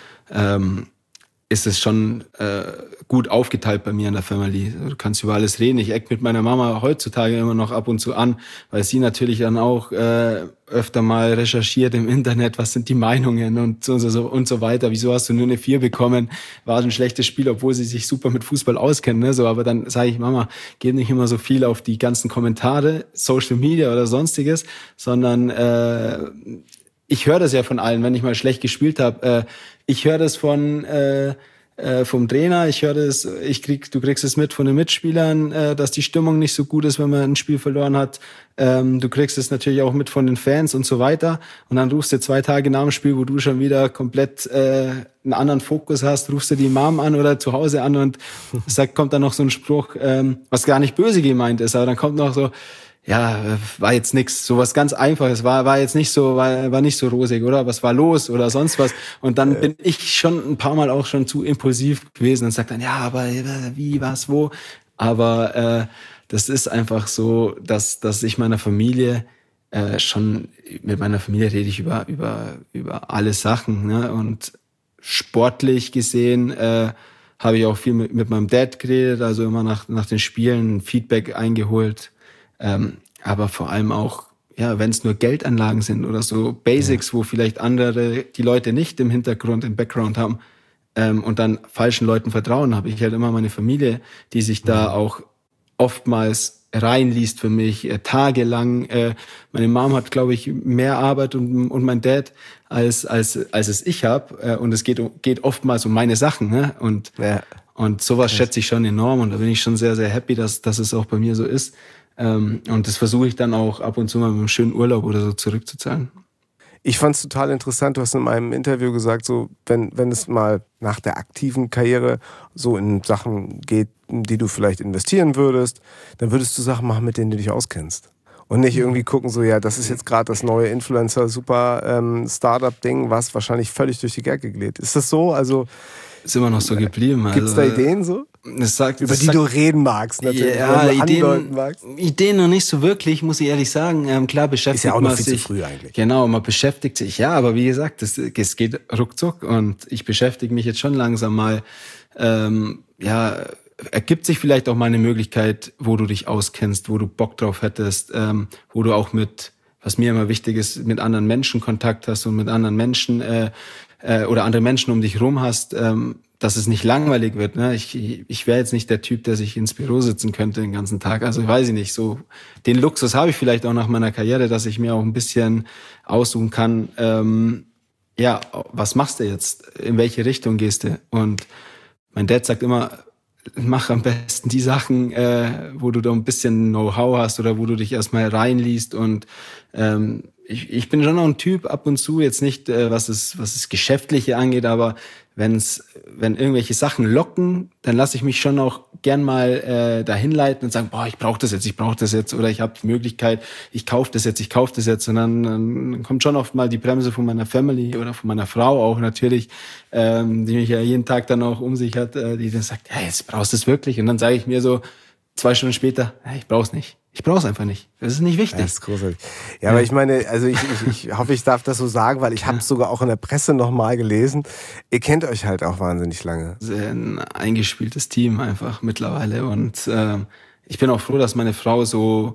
ähm, ist es schon äh, gut aufgeteilt bei mir in der Family. Du kannst über alles reden. Ich eck mit meiner Mama heutzutage immer noch ab und zu an, weil sie natürlich dann auch äh, öfter mal recherchiert im Internet, was sind die Meinungen und so, so und so weiter. Wieso hast du nur eine vier bekommen? War ein schlechtes Spiel, obwohl sie sich super mit Fußball auskennen. Ne? So, aber dann sage ich, Mama, gib nicht immer so viel auf die ganzen Kommentare, Social Media oder sonstiges, sondern äh, ich höre das ja von allen, wenn ich mal schlecht gespielt habe. Äh, ich höre das von äh, äh, vom Trainer, ich höre das, ich krieg, du kriegst es mit von den Mitspielern, äh, dass die Stimmung nicht so gut ist, wenn man ein Spiel verloren hat. Ähm, du kriegst es natürlich auch mit von den Fans und so weiter. Und dann rufst du zwei Tage nach dem Spiel, wo du schon wieder komplett äh, einen anderen Fokus hast, rufst du die Mom an oder zu Hause an und sagt, kommt dann noch so ein Spruch, ähm, was gar nicht böse gemeint ist, aber dann kommt noch so, ja, war jetzt nix, sowas ganz Einfaches, war war jetzt nicht so, war war nicht so rosig, oder? Was war los oder sonst was? Und dann bin ich schon ein paar Mal auch schon zu impulsiv gewesen und sagt dann, ja, aber wie, was, wo? Aber äh, das ist einfach so, dass dass ich meiner Familie äh, schon mit meiner Familie rede ich über über über alle Sachen, ne? Und sportlich gesehen äh, habe ich auch viel mit, mit meinem Dad geredet, also immer nach nach den Spielen Feedback eingeholt. Ähm, aber vor allem auch, ja, wenn es nur Geldanlagen sind oder so Basics, ja. wo vielleicht andere die Leute nicht im Hintergrund, im Background haben ähm, und dann falschen Leuten vertrauen, habe ich halt immer meine Familie, die sich da ja. auch oftmals reinliest für mich, äh, tagelang. Äh, meine Mom hat, glaube ich, mehr Arbeit und, und mein Dad als als als es ich habe äh, und es geht geht oftmals um meine Sachen, ne? Und ja. und sowas Krass. schätze ich schon enorm und da bin ich schon sehr sehr happy, dass dass es auch bei mir so ist. Ähm, und das versuche ich dann auch ab und zu mal mit einem schönen Urlaub oder so zurückzuzahlen. Ich fand es total interessant, du hast in meinem Interview gesagt, so wenn, wenn es mal nach der aktiven Karriere so in Sachen geht, in die du vielleicht investieren würdest, dann würdest du Sachen machen, mit denen du dich auskennst. Und nicht irgendwie gucken, so ja, das ist jetzt gerade das neue Influencer-Super-Startup-Ding, ähm, was wahrscheinlich völlig durch die Gärte geht. Ist das so? Also ist immer noch so geblieben. Also, gibt's da Ideen so? Das sagt, über das die sagt, du reden magst, natürlich. Ja, Ideen, magst. Ideen noch nicht so wirklich, muss ich ehrlich sagen. Ähm, klar beschäftigt ist ja auch noch man viel sich. Zu früh eigentlich. Genau, man beschäftigt sich. Ja, aber wie gesagt, es, es geht ruckzuck und ich beschäftige mich jetzt schon langsam mal. Ähm, ja, ergibt sich vielleicht auch mal eine Möglichkeit, wo du dich auskennst, wo du Bock drauf hättest, ähm, wo du auch mit, was mir immer wichtig ist, mit anderen Menschen Kontakt hast und mit anderen Menschen äh, äh, oder andere Menschen um dich rum hast, ähm, dass es nicht langweilig wird. Ne? Ich, ich wäre jetzt nicht der Typ, der sich ins Büro sitzen könnte den ganzen Tag. Also weiß ich nicht. So den Luxus habe ich vielleicht auch nach meiner Karriere, dass ich mir auch ein bisschen aussuchen kann. Ähm, ja, was machst du jetzt? In welche Richtung gehst du? Und mein Dad sagt immer, mach am besten die Sachen, äh, wo du da ein bisschen Know-how hast oder wo du dich erstmal reinliest und ähm, ich, ich bin schon noch ein Typ ab und zu, jetzt nicht, äh, was es, was es Geschäftliche angeht, aber wenn's, wenn irgendwelche Sachen locken, dann lasse ich mich schon auch gern mal äh, dahin leiten und sagen, boah, ich brauche das jetzt, ich brauche das jetzt, oder ich habe die Möglichkeit, ich kaufe das jetzt, ich kaufe das jetzt. Und dann, dann kommt schon oft mal die Bremse von meiner Family oder von meiner Frau auch natürlich, ähm, die mich ja jeden Tag dann auch um sich hat, äh, die dann sagt, ja, jetzt brauchst du es wirklich. Und dann sage ich mir so zwei Stunden später, ja, ich brauch's nicht. Ich brauch's einfach nicht. Das ist nicht wichtig. Das ist großartig. Ja, aber ich meine, also ich, ich, ich hoffe, ich darf das so sagen, weil ich habe es sogar auch in der Presse nochmal gelesen. Ihr kennt euch halt auch wahnsinnig lange. Sehr ein eingespieltes Team einfach mittlerweile. Und äh, ich bin auch froh, dass meine Frau so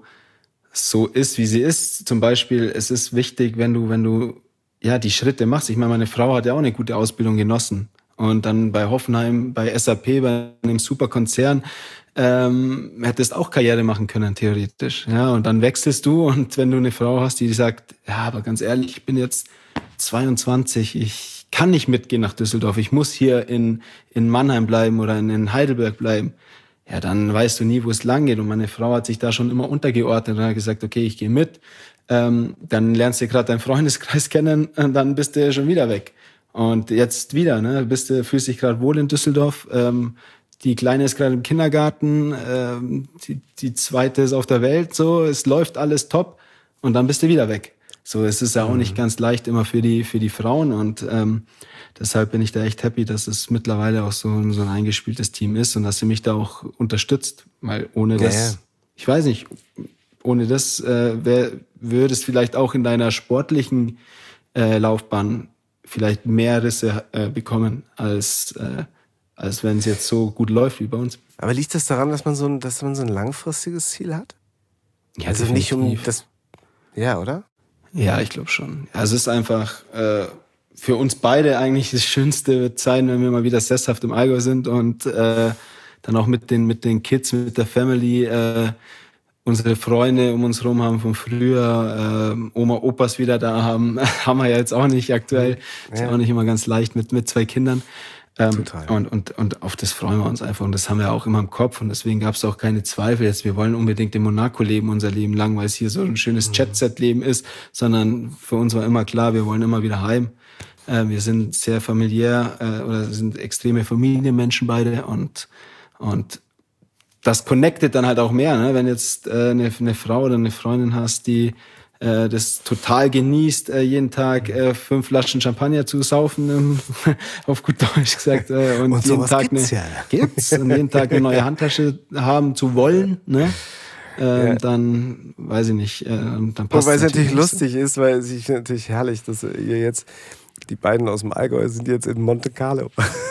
so ist, wie sie ist. Zum Beispiel, es ist wichtig, wenn du wenn du ja die Schritte machst. Ich meine, meine Frau hat ja auch eine gute Ausbildung genossen. Und dann bei Hoffenheim, bei S A P, bei einem super Konzern, ähm, hättest auch Karriere machen können, theoretisch. Ja, und dann wechselst du, und wenn du eine Frau hast, die sagt, ja, aber ganz ehrlich, ich bin jetzt zweiundzwanzig, ich kann nicht mitgehen nach Düsseldorf, ich muss hier in, in Mannheim bleiben oder in, in Heidelberg bleiben, ja, dann weißt du nie, wo es lang geht. Und meine Frau hat sich da schon immer untergeordnet und hat gesagt, okay, ich gehe mit, ähm, dann lernst du gerade deinen Freundeskreis kennen und dann bist du schon wieder weg. Und jetzt wieder, ne, bist du, fühlst dich gerade wohl in Düsseldorf, ähm, die Kleine ist gerade im Kindergarten, ähm, die, die Zweite ist auf der Welt, so, es läuft alles top, und dann bist du wieder weg. So, es ist ja auch nicht ganz leicht immer für die für die Frauen, und ähm, deshalb bin ich da echt happy, dass es mittlerweile auch so, so ein eingespieltes Team ist und dass sie mich da auch unterstützt, weil ohne das, ja, ja. ich weiß nicht, ohne das äh, wär, würde es vielleicht auch in deiner sportlichen äh, Laufbahn vielleicht mehr Risse äh, bekommen, als äh, als wenn es jetzt so gut läuft wie bei uns. Aber liegt das daran, dass man so ein, dass man so ein langfristiges Ziel hat? Ja, also definitiv. Nicht um das. Ja, oder? Ja, ich glaube schon. Ja, es ist einfach äh, für uns beide eigentlich das Schönste wird sein, wenn wir mal wieder sesshaft im Allgäu sind und äh, dann auch mit den mit den Kids, mit der Family, äh, unsere Freunde um uns rum haben von früher, äh, Oma, Opas wieder da haben, haben wir ja jetzt auch nicht aktuell. Ja. Ist ja auch nicht immer ganz leicht mit mit zwei Kindern. Ähm, und, und, und auf das freuen wir uns einfach, und das haben wir auch immer im Kopf, und deswegen gab es auch keine Zweifel jetzt, wir wollen unbedingt in Monaco leben, unser Leben lang, weil es hier so ein schönes mhm. Jet-Set-Leben ist, sondern für uns war immer klar, wir wollen immer wieder heim. Äh, wir sind sehr familiär äh, oder sind extreme Familienmenschen beide, und und das connectet dann halt auch mehr, ne? Wenn jetzt äh, eine, eine Frau oder eine Freundin hast, die äh, das total genießt, äh, jeden Tag äh, fünf Flaschen Champagner zu saufen, ähm, auf gut Deutsch gesagt, äh, und, und jeden Tag gibt's eine, ja. gibt's, und jeden Tag eine neue Handtasche haben zu wollen, ne? Ähm, ja. Dann weiß ich nicht, äh, dann passt. Wobei es natürlich lustig ist, weil es ist natürlich herrlich, dass ihr jetzt die beiden aus dem Allgäu sind jetzt in Monte Carlo.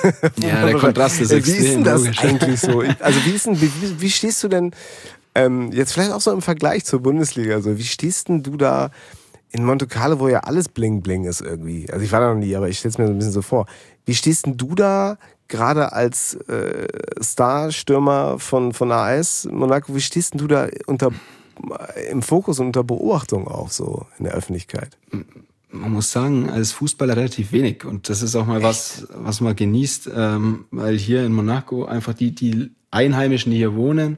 Ja, der Kontrast ist extrem. Wie ist denn das logisch. eigentlich so? Also wie ist denn, wie, wie stehst du denn ähm, jetzt vielleicht auch so im Vergleich zur Bundesliga? Also wie stehst denn du da in Monte Carlo, wo ja alles bling bling ist irgendwie? Also ich war da noch nie, aber ich stelle es mir so ein bisschen so vor. Wie stehst denn du da gerade als äh, Starstürmer von von A S Monaco? Wie stehst denn du da unter im Fokus und unter Beobachtung auch so in der Öffentlichkeit? Man muss sagen, als Fußballer relativ wenig. Und das ist auch mal was, was man genießt, ähm, weil hier in Monaco einfach die, die Einheimischen, die hier wohnen,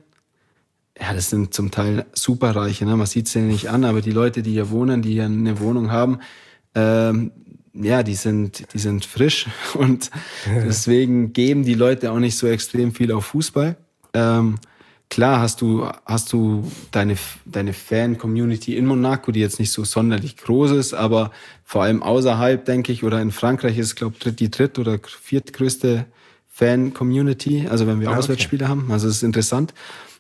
ja, das sind zum Teil Superreiche, ne? Man sieht es ja nicht an, aber die Leute, die hier wohnen, die hier eine Wohnung haben, ähm, ja, die sind, die sind frisch, und deswegen geben die Leute auch nicht so extrem viel auf Fußball. Ähm, Klar hast du, hast du deine, deine Fan-Community in Monaco, die jetzt nicht so sonderlich groß ist, aber vor allem außerhalb, denke ich, oder in Frankreich ist, glaube ich, die dritt- oder viertgrößte Fan-Community, also wenn wir ah, Auswärtsspiele okay. haben, also es ist interessant.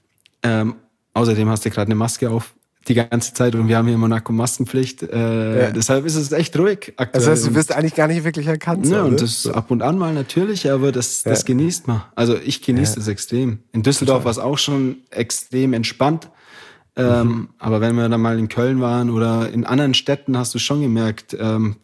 Ähm, außerdem hast du gerade eine Maske auf die ganze Zeit, und wir haben hier in Monaco Maskenpflicht. Äh, ja. Deshalb ist es echt ruhig aktuell. Das heißt, du wirst eigentlich gar nicht wirklich erkannt. Ja, so, und das ab und an mal natürlich, aber das, das ja. genießt man. Also ich genieße es ja. extrem. In Düsseldorf war es auch schon extrem entspannt. Ähm, mhm. Aber wenn wir dann mal in Köln waren oder in anderen Städten, hast du schon gemerkt, ähm,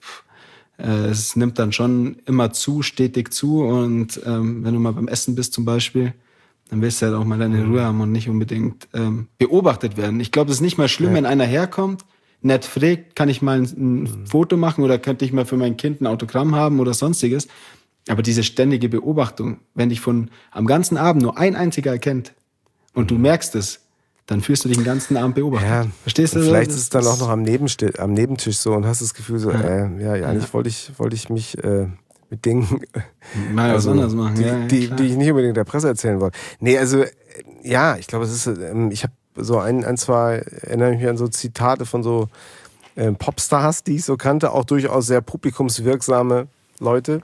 äh, es nimmt dann schon immer zu, stetig zu. Und ähm, wenn du mal beim Essen bist zum Beispiel, dann willst du halt auch mal deine Ruhe haben und nicht unbedingt ähm, beobachtet werden. Ich glaube, es ist nicht mal schlimm, ja. wenn einer herkommt, nett fragt, kann ich mal ein, ein mhm. Foto machen oder könnte ich mal für mein Kind ein Autogramm haben oder sonstiges. Aber diese ständige Beobachtung, wenn dich von am ganzen Abend nur ein einziger erkennt und mhm. du merkst es, Dann fühlst du dich den ganzen Abend beobachtet. Ja, verstehst du? Vielleicht das, ist es dann auch noch am, Nebensti- am Nebentisch so und hast das Gefühl so, ja. äh, ja, ja, eigentlich ja. wollte ich, wollte ich mich äh, mit Dingen mal also, was anderes machen, die, ja, ja, die, die ich nicht unbedingt der Presse erzählen wollte. Nee, also ja, ich glaube, es ist, ähm, ich habe so ein, ein, zwei, erinnere mich an so Zitate von so ähm, Popstars, die ich so kannte, auch durchaus sehr publikumswirksame Leute,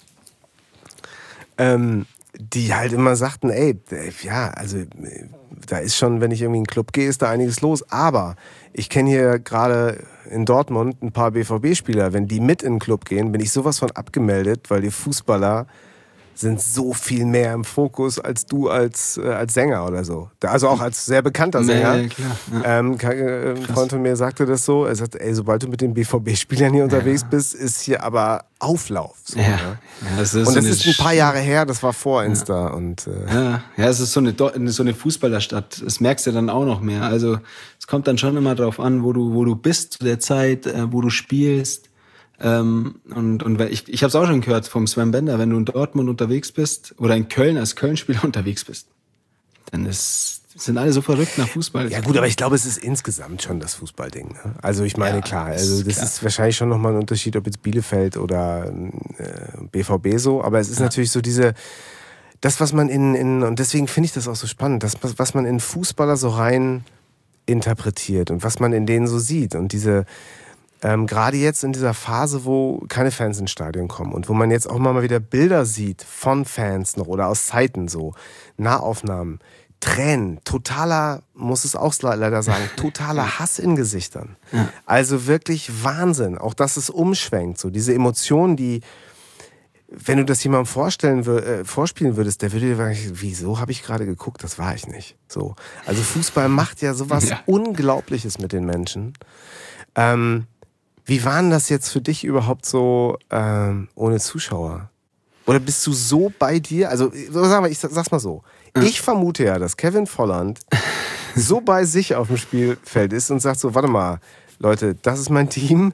ähm, die halt immer sagten, ey, ja, also da ist schon, wenn ich irgendwie in einen Club gehe, ist da einiges los. Aber ich kenne hier gerade in Dortmund ein paar B V B-Spieler. Wenn die mit in den Club gehen, bin ich sowas von abgemeldet, weil die Fußballer sind so viel mehr im Fokus als du als, äh, als Sänger oder so. Also auch als sehr bekannter Sänger. Nee, klar, ja. ähm, ein Freund von mir sagte das so, er sagt, ey, sobald du mit den B V B-Spielern hier unterwegs ja. bist, ist hier aber Auflauf. So, ja. Ne? Ja, das ist und so das ist ein paar Jahre her, das war vor Insta. Ja, und, äh ja. ja, es ist so eine, so eine Fußballerstadt. Das merkst du dann auch noch mehr. Also es kommt dann schon immer drauf an, wo du, wo du bist zu der Zeit, äh, wo du spielst. Ähm, und und ich, ich habe es auch schon gehört vom Sven Bender, wenn du in Dortmund unterwegs bist oder in Köln als Köln-Spieler unterwegs bist, dann ist, sind alle so verrückt nach Fußball. Ja gut, aber ich glaube, es ist insgesamt schon das Fußballding. Ne? Also ich meine, ja, klar, also das klar. ist wahrscheinlich schon nochmal ein Unterschied, ob jetzt Bielefeld oder äh, B V B so, aber es ist ja. natürlich so diese, das, was man in, in und deswegen finde ich das auch so spannend, das, was man in Fußballer so rein interpretiert und was man in denen so sieht und diese Ähm, gerade jetzt in dieser Phase, wo keine Fans ins Stadion kommen und wo man jetzt auch mal wieder Bilder sieht von Fans noch oder aus Zeiten so, Nahaufnahmen, Tränen, totaler, muss es auch leider sagen, totaler Hass in Gesichtern. Ja. Also wirklich Wahnsinn, auch dass es umschwenkt, so diese Emotionen, die, wenn du das jemandem vorstellen, äh, vorspielen würdest, der würde dir sagen, wieso habe ich gerade geguckt, das war ich nicht. So. Also Fußball macht ja sowas ja. Unglaubliches mit den Menschen. Ähm, Wie war denn das jetzt für dich überhaupt so ähm, ohne Zuschauer? Oder bist du so bei dir? Also sag mal, ich sag's mal so. Ich vermute ja, dass Kevin Volland so bei sich auf dem Spielfeld ist und sagt so, warte mal, Leute, das ist mein Team,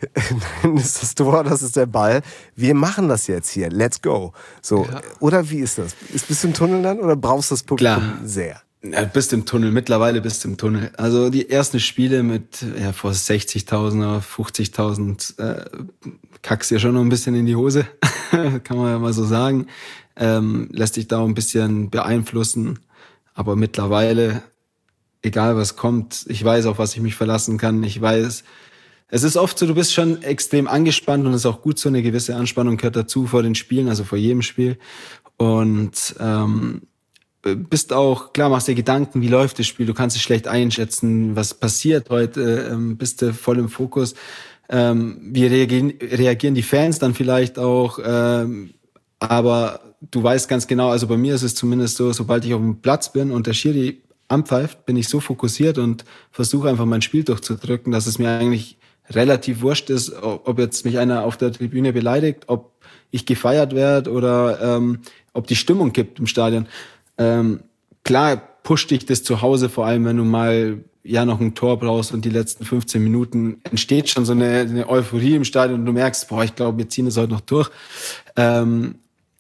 das ist das Tor, das ist der Ball. Wir machen das jetzt hier, let's go. So, ja. Oder wie ist das? Bist du im Tunnel dann oder brauchst du das Publikum Klar. sehr? Ja, bist im Tunnel, mittlerweile bist du im Tunnel. Also die ersten Spiele mit ja, vor sechzigtausend oder fünfzigtausend äh, kackst dir schon noch ein bisschen in die Hose, kann man ja mal so sagen. Ähm, lässt dich da auch ein bisschen beeinflussen. Aber mittlerweile, egal was kommt, ich weiß, auf was ich mich verlassen kann. Ich weiß, es ist oft so, du bist schon extrem angespannt und es ist auch gut so, eine gewisse Anspannung gehört dazu vor den Spielen, also vor jedem Spiel. Und ähm, bist auch, klar, machst dir Gedanken, wie läuft das Spiel, du kannst es schlecht einschätzen, was passiert heute, ähm, bist du voll im Fokus. Ähm, wie reagieren, reagieren die Fans dann vielleicht auch, ähm, aber du weißt ganz genau, also bei mir ist es zumindest so, sobald ich auf dem Platz bin und der Schiri anpfeift, bin ich so fokussiert und versuche einfach mein Spiel durchzudrücken, dass es mir eigentlich relativ wurscht ist, ob jetzt mich einer auf der Tribüne beleidigt, ob ich gefeiert werde oder ähm, ob die Stimmung kippt im Stadion. Ähm, klar pusht dich das zu Hause, vor allem wenn du mal ja noch ein Tor brauchst und die letzten fünfzehn Minuten entsteht schon so eine, eine Euphorie im Stadion und du merkst, boah, ich glaube, wir ziehen das heute noch durch. Ähm,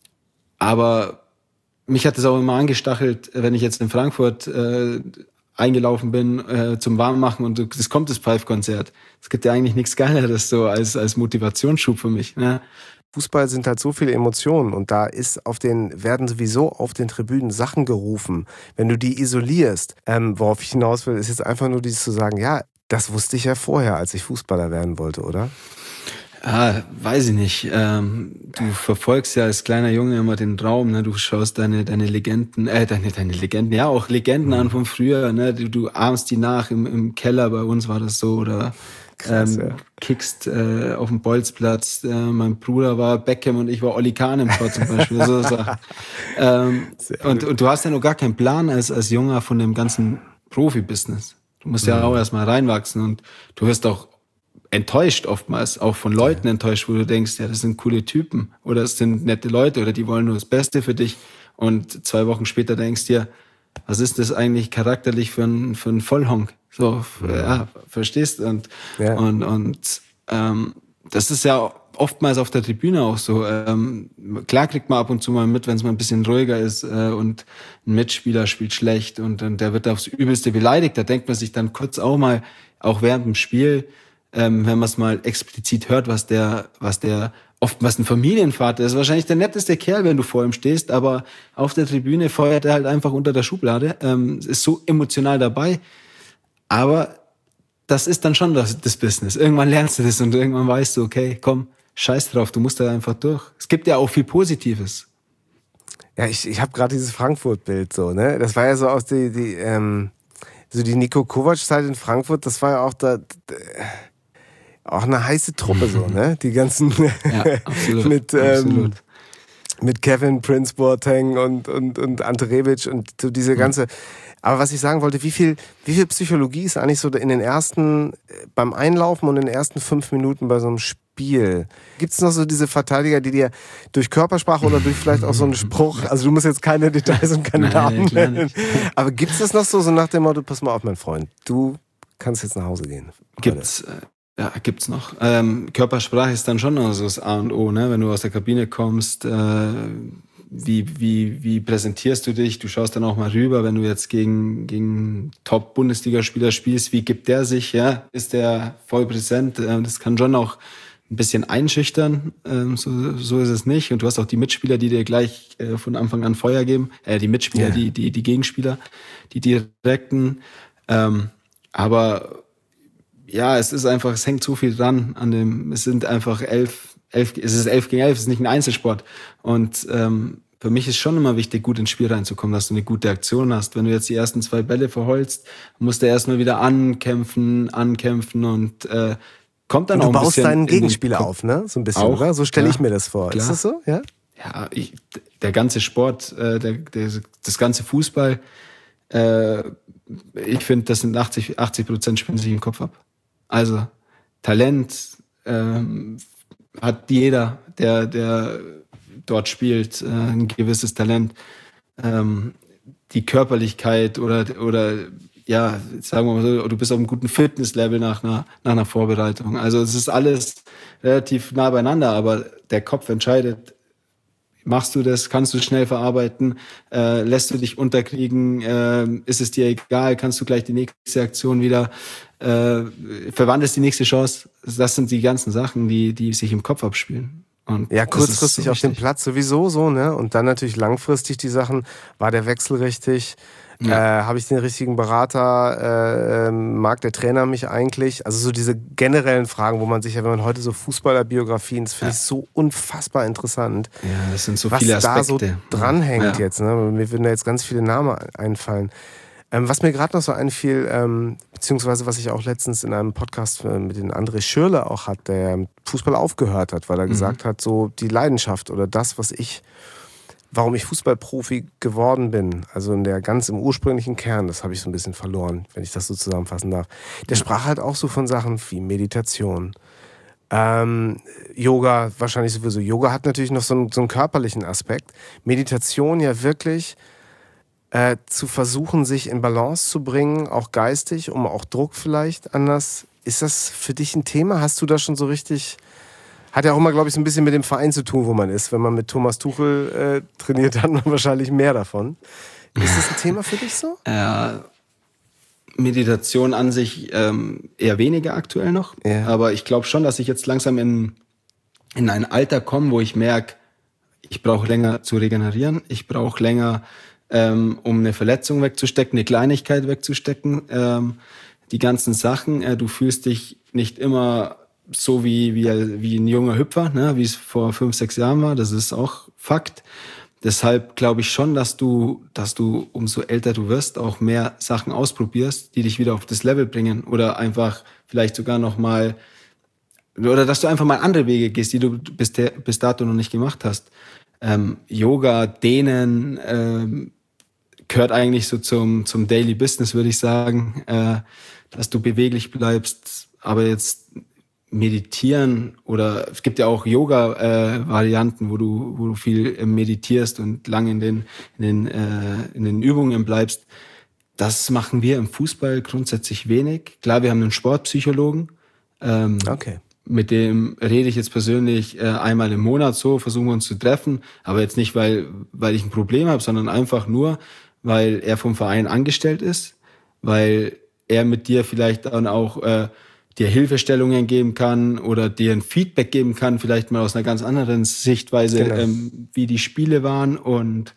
aber mich hat das auch immer angestachelt, wenn ich jetzt in Frankfurt äh, eingelaufen bin äh, zum Warmmachen und es kommt das Pfeifkonzert. Es gibt ja eigentlich nichts Geileres so als als Motivationsschub für mich. Ne? Fußball sind halt so viele Emotionen und da ist auf den, werden sowieso auf den Tribünen Sachen gerufen. Wenn du die isolierst, ähm, worauf ich hinaus will, ist jetzt einfach nur dieses zu sagen, ja, das wusste ich ja vorher, als ich Fußballer werden wollte, oder? Ah, weiß ich nicht. Ähm, du verfolgst ja als kleiner Junge immer den Traum, ne? Du schaust deine deine Legenden, äh, deine deine Legenden, ja auch Legenden mhm. an von früher, ne? Du, du ahmst die nach im im Keller, bei uns war das so, oder Krass, ähm, ja. kickst äh, auf dem Bolzplatz. Äh, mein Bruder war Beckham und ich war Oli Kahn im Tor zum Beispiel. so, so. Ähm, und und du hast ja noch gar keinen Plan als als Junger von dem ganzen Profibusiness. Du musst ja mhm. auch erstmal reinwachsen und du wirst auch enttäuscht oftmals, auch von Leuten ja. enttäuscht, wo du denkst, ja, das sind coole Typen oder es sind nette Leute oder die wollen nur das Beste für dich und zwei Wochen später denkst dir, was ist das eigentlich charakterlich für ein, für ein Vollhonk? So, ja, ja verstehst? Und, ja. und, und ähm, das ist ja oftmals auf der Tribüne auch so. Ähm, klar kriegt man ab und zu mal mit, wenn es mal ein bisschen ruhiger ist äh, und ein Mitspieler spielt schlecht und, und der wird aufs Übelste beleidigt. Da denkt man sich dann kurz auch mal, auch während dem Spiel, ähm, wenn man es mal explizit hört, was der, was der oftmals ein Familienvater ist, wahrscheinlich der netteste Kerl, wenn du vor ihm stehst, aber auf der Tribüne feuert er halt einfach unter der Schublade, ähm, ist so emotional dabei, aber das ist dann schon das, das Business. Irgendwann lernst du das und irgendwann weißt du, okay, komm, scheiß drauf, du musst da einfach durch. Es gibt ja auch viel Positives. Ja, ich, ich habe gerade dieses Frankfurt-Bild so, ne? Das war ja so aus die, die ähm, so die Niko Kovac-Zeit in Frankfurt, das war ja auch da, da auch eine heiße Truppe so, ne? Die ganzen ja, absolut, mit ähm, absolut. mit Kevin Prince Boateng und und und Ante Rebic und so diese ganze. Aber was ich sagen wollte, wie viel wie viel Psychologie ist eigentlich so in den ersten beim Einlaufen und in den ersten fünf Minuten bei so einem Spiel? Gibt es noch so diese Verteidiger, die dir durch Körpersprache oder durch vielleicht auch so einen Spruch, also du musst jetzt keine Details und keine Namen nennen, aber gibt es das noch so so nach dem Motto, pass mal auf, mein Freund, du kannst jetzt nach Hause gehen? Gibt's Ja, gibt's noch. Ähm, Körpersprache ist dann schon also das A und O, ne? Wenn du aus der Kabine kommst, äh, wie, wie, wie präsentierst du dich? Du schaust dann auch mal rüber, wenn du jetzt gegen, gegen Top-Bundesligaspieler spielst, wie gibt der sich, ja? Ist der voll präsent? Äh, das kann schon auch ein bisschen einschüchtern, ähm, so, so ist es nicht. Und du hast auch die Mitspieler, die dir gleich äh, von Anfang an Feuer geben, äh, die Mitspieler, yeah. die, die, die Gegenspieler, die direkten, ähm, aber ja, es ist einfach, es hängt so viel dran an dem, es sind einfach elf, elf, es ist elf gegen elf, es ist nicht ein Einzelsport. Und ähm, für mich ist schon immer wichtig, gut ins Spiel reinzukommen, dass du eine gute Aktion hast. Wenn du jetzt die ersten zwei Bälle verholst, musst du erstmal wieder ankämpfen, ankämpfen und äh, kommt dann und auch ein bisschen... Du baust deinen Gegenspieler auf, ne? So ein bisschen, auch, oder? So stelle ich klar, mir das vor. klar. Ist das so? Ja, ja ich, der ganze Sport, äh, der, der, das ganze Fußball, äh, ich finde, das sind achtzig Prozent spielen sich im Kopf ab. Also Talent ähm, hat jeder, der der dort spielt, äh, ein gewisses Talent. Ähm, die Körperlichkeit oder oder ja, sagen wir mal so, du bist auf einem guten Fitnesslevel nach einer nach einer Vorbereitung. Also es ist alles relativ nah beieinander, aber der Kopf entscheidet. Machst du das? Kannst du schnell verarbeiten? Äh, lässt du dich unterkriegen? Äh, ist es dir egal? Kannst du gleich die nächste Aktion wieder äh, verwandelst die nächste Chance? Das sind die ganzen Sachen, die die sich im Kopf abspielen. Und ja, kurzfristig so auf dem Platz sowieso so, ne? Und dann natürlich langfristig die Sachen. War der Wechsel richtig? Ja. Äh, habe ich den richtigen Berater? Äh, mag der Trainer mich eigentlich? Also so diese generellen Fragen, wo man sich ja, wenn man heute so Fußballerbiografien, das finde ja. ich so unfassbar interessant. Ja, das sind so was viele Aspekte. Was da so dranhängt ja. jetzt. Ne? Mir würden da jetzt ganz viele Namen einfallen. Ähm, was mir gerade noch so einfiel, ähm, beziehungsweise was ich auch letztens in einem Podcast äh, mit dem André Schürrle auch hat, der Fußball aufgehört hat, weil er mhm. gesagt hat, so die Leidenschaft oder das, was ich warum ich Fußballprofi geworden bin, also in der ganz im ursprünglichen Kern, das habe ich so ein bisschen verloren, wenn ich das so zusammenfassen darf. Der sprach halt auch so von Sachen wie Meditation, ähm, Yoga, wahrscheinlich sowieso. Yoga hat natürlich noch so einen, so einen körperlichen Aspekt. Meditation ja wirklich äh, zu versuchen, sich in Balance zu bringen, auch geistig, um auch Druck vielleicht anders. Ist das für dich ein Thema? Hast du da schon so richtig... Hat ja auch immer, glaube ich, so ein bisschen mit dem Verein zu tun, wo man ist. Wenn man mit Thomas Tuchel äh, trainiert, hat man wahrscheinlich mehr davon. Ist das ein Thema für dich so? Ja, Meditation an sich ähm, eher weniger aktuell noch. Ja. Aber ich glaube schon, dass ich jetzt langsam in, in ein Alter komme, wo ich merke, ich brauche länger zu regenerieren. Ich brauche länger, ähm, um eine Verletzung wegzustecken, eine Kleinigkeit wegzustecken. Ähm, die ganzen Sachen. Äh, du fühlst dich nicht immer... so wie, wie, wie ein junger Hüpfer, ne, wie es vor fünf, sechs Jahren war, das ist auch Fakt. Deshalb glaube ich schon, dass du, dass du, umso älter du wirst, auch mehr Sachen ausprobierst, die dich wieder auf das Level bringen oder einfach vielleicht sogar noch mal, oder dass du einfach mal andere Wege gehst, die du bis, der, bis dato noch nicht gemacht hast. Ähm, Yoga, Dehnen, ähm, gehört eigentlich so zum, zum Daily Business, würde ich sagen, äh, dass du beweglich bleibst, aber jetzt meditieren oder es gibt ja auch Yoga-Varianten, äh, wo du wo du viel äh, meditierst und lange in den in den äh, in den Übungen bleibst. Das machen wir im Fußball grundsätzlich wenig. Klar, wir haben einen Sportpsychologen. Ähm, okay. mit dem rede ich jetzt persönlich äh, einmal im Monat so, versuchen wir uns zu treffen, aber jetzt nicht, weil weil ich ein Problem habe, sondern einfach nur, weil er vom Verein angestellt ist, weil er mit dir vielleicht dann auch äh, dir Hilfestellungen geben kann oder dir ein Feedback geben kann, vielleicht mal aus einer ganz anderen Sichtweise, genau. ähm, wie die Spiele waren und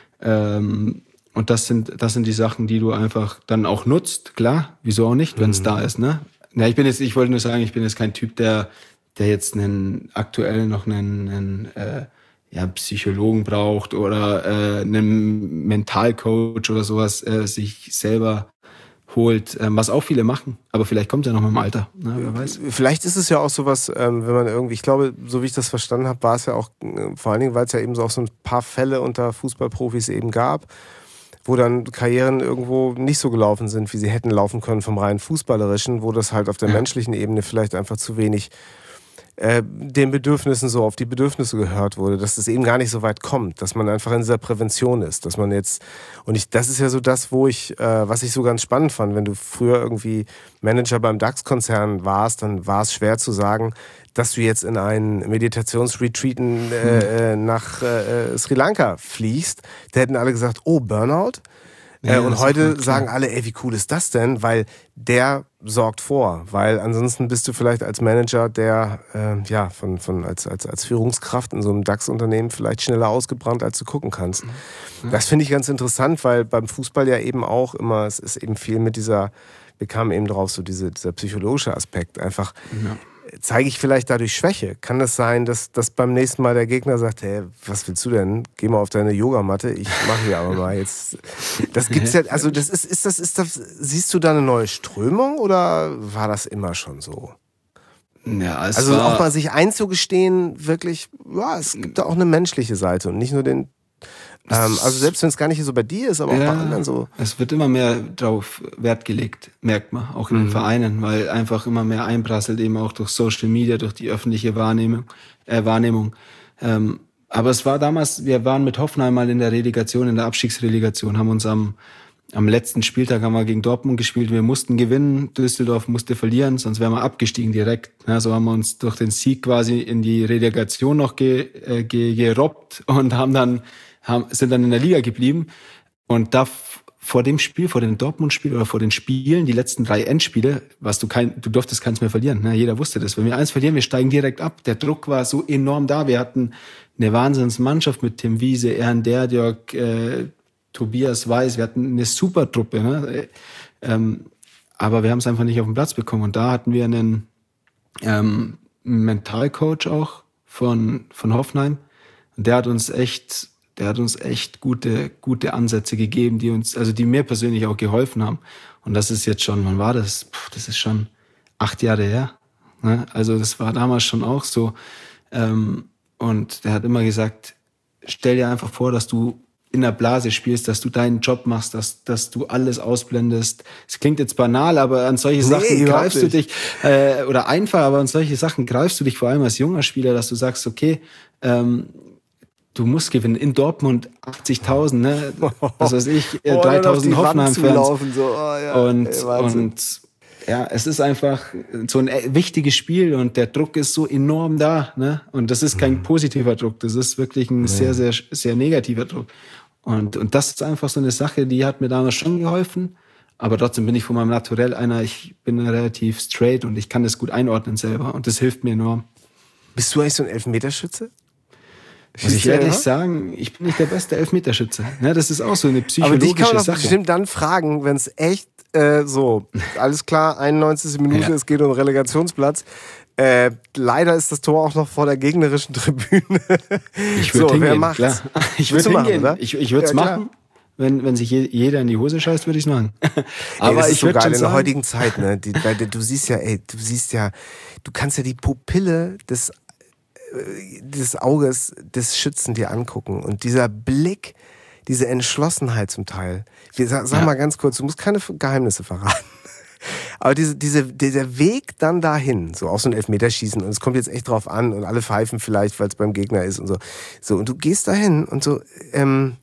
ähm, und das sind das sind die Sachen, die du einfach dann auch nutzt, klar, wieso auch nicht, wenn es mhm. da ist, ne? Ja, ich bin jetzt, ich wollte nur sagen, ich bin jetzt kein Typ, der der jetzt einen aktuell noch einen, einen äh, ja, Psychologen braucht oder äh, einen Mentalcoach oder sowas äh, sich selber holt, ähm, was auch viele machen. Aber vielleicht kommt ja noch mit dem Alter, ne, wer weiß. Vielleicht ist es ja auch sowas, ähm, wenn man irgendwie, ich glaube, so wie ich das verstanden habe, war es ja auch, äh, vor allen Dingen, weil es ja eben so auch so ein paar Fälle unter Fußballprofis eben gab, wo dann Karrieren irgendwo nicht so gelaufen sind, wie sie hätten laufen können vom rein Fußballerischen, wo das halt auf der ja. menschlichen Ebene vielleicht einfach zu wenig äh, den Bedürfnissen so, auf die Bedürfnisse gehört wurde, dass das eben gar nicht so weit kommt, dass man einfach in dieser Prävention ist, dass man jetzt, und ich, das ist ja so das, wo ich, äh, was ich so ganz spannend fand, wenn du früher irgendwie Manager beim DAX-Konzern warst, dann war es schwer zu sagen, dass du jetzt in einen Meditationsretreat äh, nach äh, Sri Lanka fliegst. Da hätten alle gesagt, oh, Burnout. Ja, äh, und heute sagen alle, ey, wie cool ist das denn? Weil der sorgt vor. Weil ansonsten bist du vielleicht als Manager, der äh, ja von, von als, als, als Führungskraft in so einem DAX-Unternehmen vielleicht schneller ausgebrannt, als du gucken kannst. Ja. Das finde ich ganz interessant, weil beim Fußball ja eben auch immer, es ist eben viel mit dieser, wir kamen eben drauf, so diese, dieser psychologische Aspekt. Einfach, ja. Zeige ich vielleicht dadurch Schwäche? Kann das sein, dass, dass beim nächsten Mal der Gegner sagt, hey, was willst du denn? Geh mal auf deine Yogamatte, ich mache hier aber mal jetzt. Das gibt's ja, also das ist, ist das, ist das, siehst du da eine neue Strömung oder war das immer schon so? Ja, es also war auch mal sich einzugestehen, wirklich, ja, es gibt da auch eine menschliche Seite und nicht nur den, ähm, also selbst wenn es gar nicht so bei dir ist, aber ja, auch bei anderen so. Es wird immer mehr drauf Wert gelegt, merkt man, auch in mhm. den Vereinen, weil einfach immer mehr einprasselt, eben auch durch Social Media, durch die öffentliche Wahrnehmung. Äh, Wahrnehmung. Ähm, aber es war damals, wir waren mit Hoffenheim mal in der Relegation, in der Abstiegsrelegation, haben uns am am letzten Spieltag haben wir gegen Dortmund gespielt, wir mussten gewinnen, Düsseldorf musste verlieren, sonst wären wir abgestiegen direkt. Ja, so haben wir uns durch den Sieg quasi in die Relegation noch ge, äh, ge, gerobbt und haben dann haben, sind dann in der Liga geblieben. Und da vor dem Spiel, vor dem Dortmund-Spiel oder vor den Spielen, die letzten drei Endspiele, was du kein, du durftest keins mehr verlieren. Ne? Jeder wusste das. Wenn wir eins verlieren, wir steigen direkt ab. Der Druck war so enorm da. Wir hatten eine Wahnsinnsmannschaft mit Tim Wiese, Ern Derdjörg, äh, Tobias Weiß. Wir hatten eine super Truppe. Ne? Ähm, aber wir haben es einfach nicht auf den Platz bekommen. Und da hatten wir einen ähm, Mentalcoach auch von von Hoffenheim. Und der hat uns echt Der hat uns echt gute, gute Ansätze gegeben, die uns, also die mir persönlich auch geholfen haben. Und das ist jetzt schon, wann war das? Puh, das ist schon acht Jahre her. Ne? Also das war damals schon auch so. Ähm, und der hat immer gesagt, stell dir einfach vor, dass du in der Blase spielst, dass du deinen Job machst, dass, dass du alles ausblendest. Es klingt jetzt banal, aber an solche Sachen nee, greifst du dich, äh, oder einfach, aber an solche Sachen greifst du dich vor allem als junger Spieler, dass du sagst, okay, ähm, du musst gewinnen. In Dortmund achtzigtausend, ne? Was weiß ich, oh, dreitausend Hoffenheim-Fans. So. Oh, ja. Und, ey, und ja, es ist einfach so ein wichtiges Spiel und der Druck ist so enorm da, ne? Und das ist kein positiver Druck, das ist wirklich ein ja. sehr, sehr, sehr negativer Druck. Und, und das ist einfach so eine Sache, die hat mir damals schon geholfen. Aber trotzdem bin ich von meinem Naturell einer, ich bin relativ straight und ich kann das gut einordnen selber. Und das hilft mir enorm. Bist du eigentlich so ein Elfmeterschütze? Muss ich ehrlich ja? sagen, ich bin nicht der beste Elfmeterschütze. Ja, das ist auch so eine psychologische Sache. Aber dich kann man doch bestimmt dann fragen, wenn es echt äh, so, alles klar, einundneunzigste Minute, ja. es geht um Relegationsplatz. Äh, leider ist das Tor auch noch vor der gegnerischen Tribüne. Ich würde so, hingehen, wer macht's? Klar. Ich würde hingehen, machen, ich, ich würde es ja, machen. Wenn, wenn sich jeder in die Hose scheißt, würde ich es machen. Aber ey, das ist ich so geil in der sagen, heutigen Zeit, ne? Die, weil du siehst ja, ey, du siehst ja, du kannst ja die Pupille des des Auges des Schützen dir angucken und dieser Blick, diese Entschlossenheit zum Teil. Wir, sag sag ja. mal ganz kurz, du musst keine Geheimnisse verraten. Aber diese, diese, dieser Weg dann dahin, so auch so ein Elfmeterschießen und es kommt jetzt echt drauf an und alle pfeifen vielleicht, weil es beim Gegner ist und so. So, und du gehst dahin und so, ähm,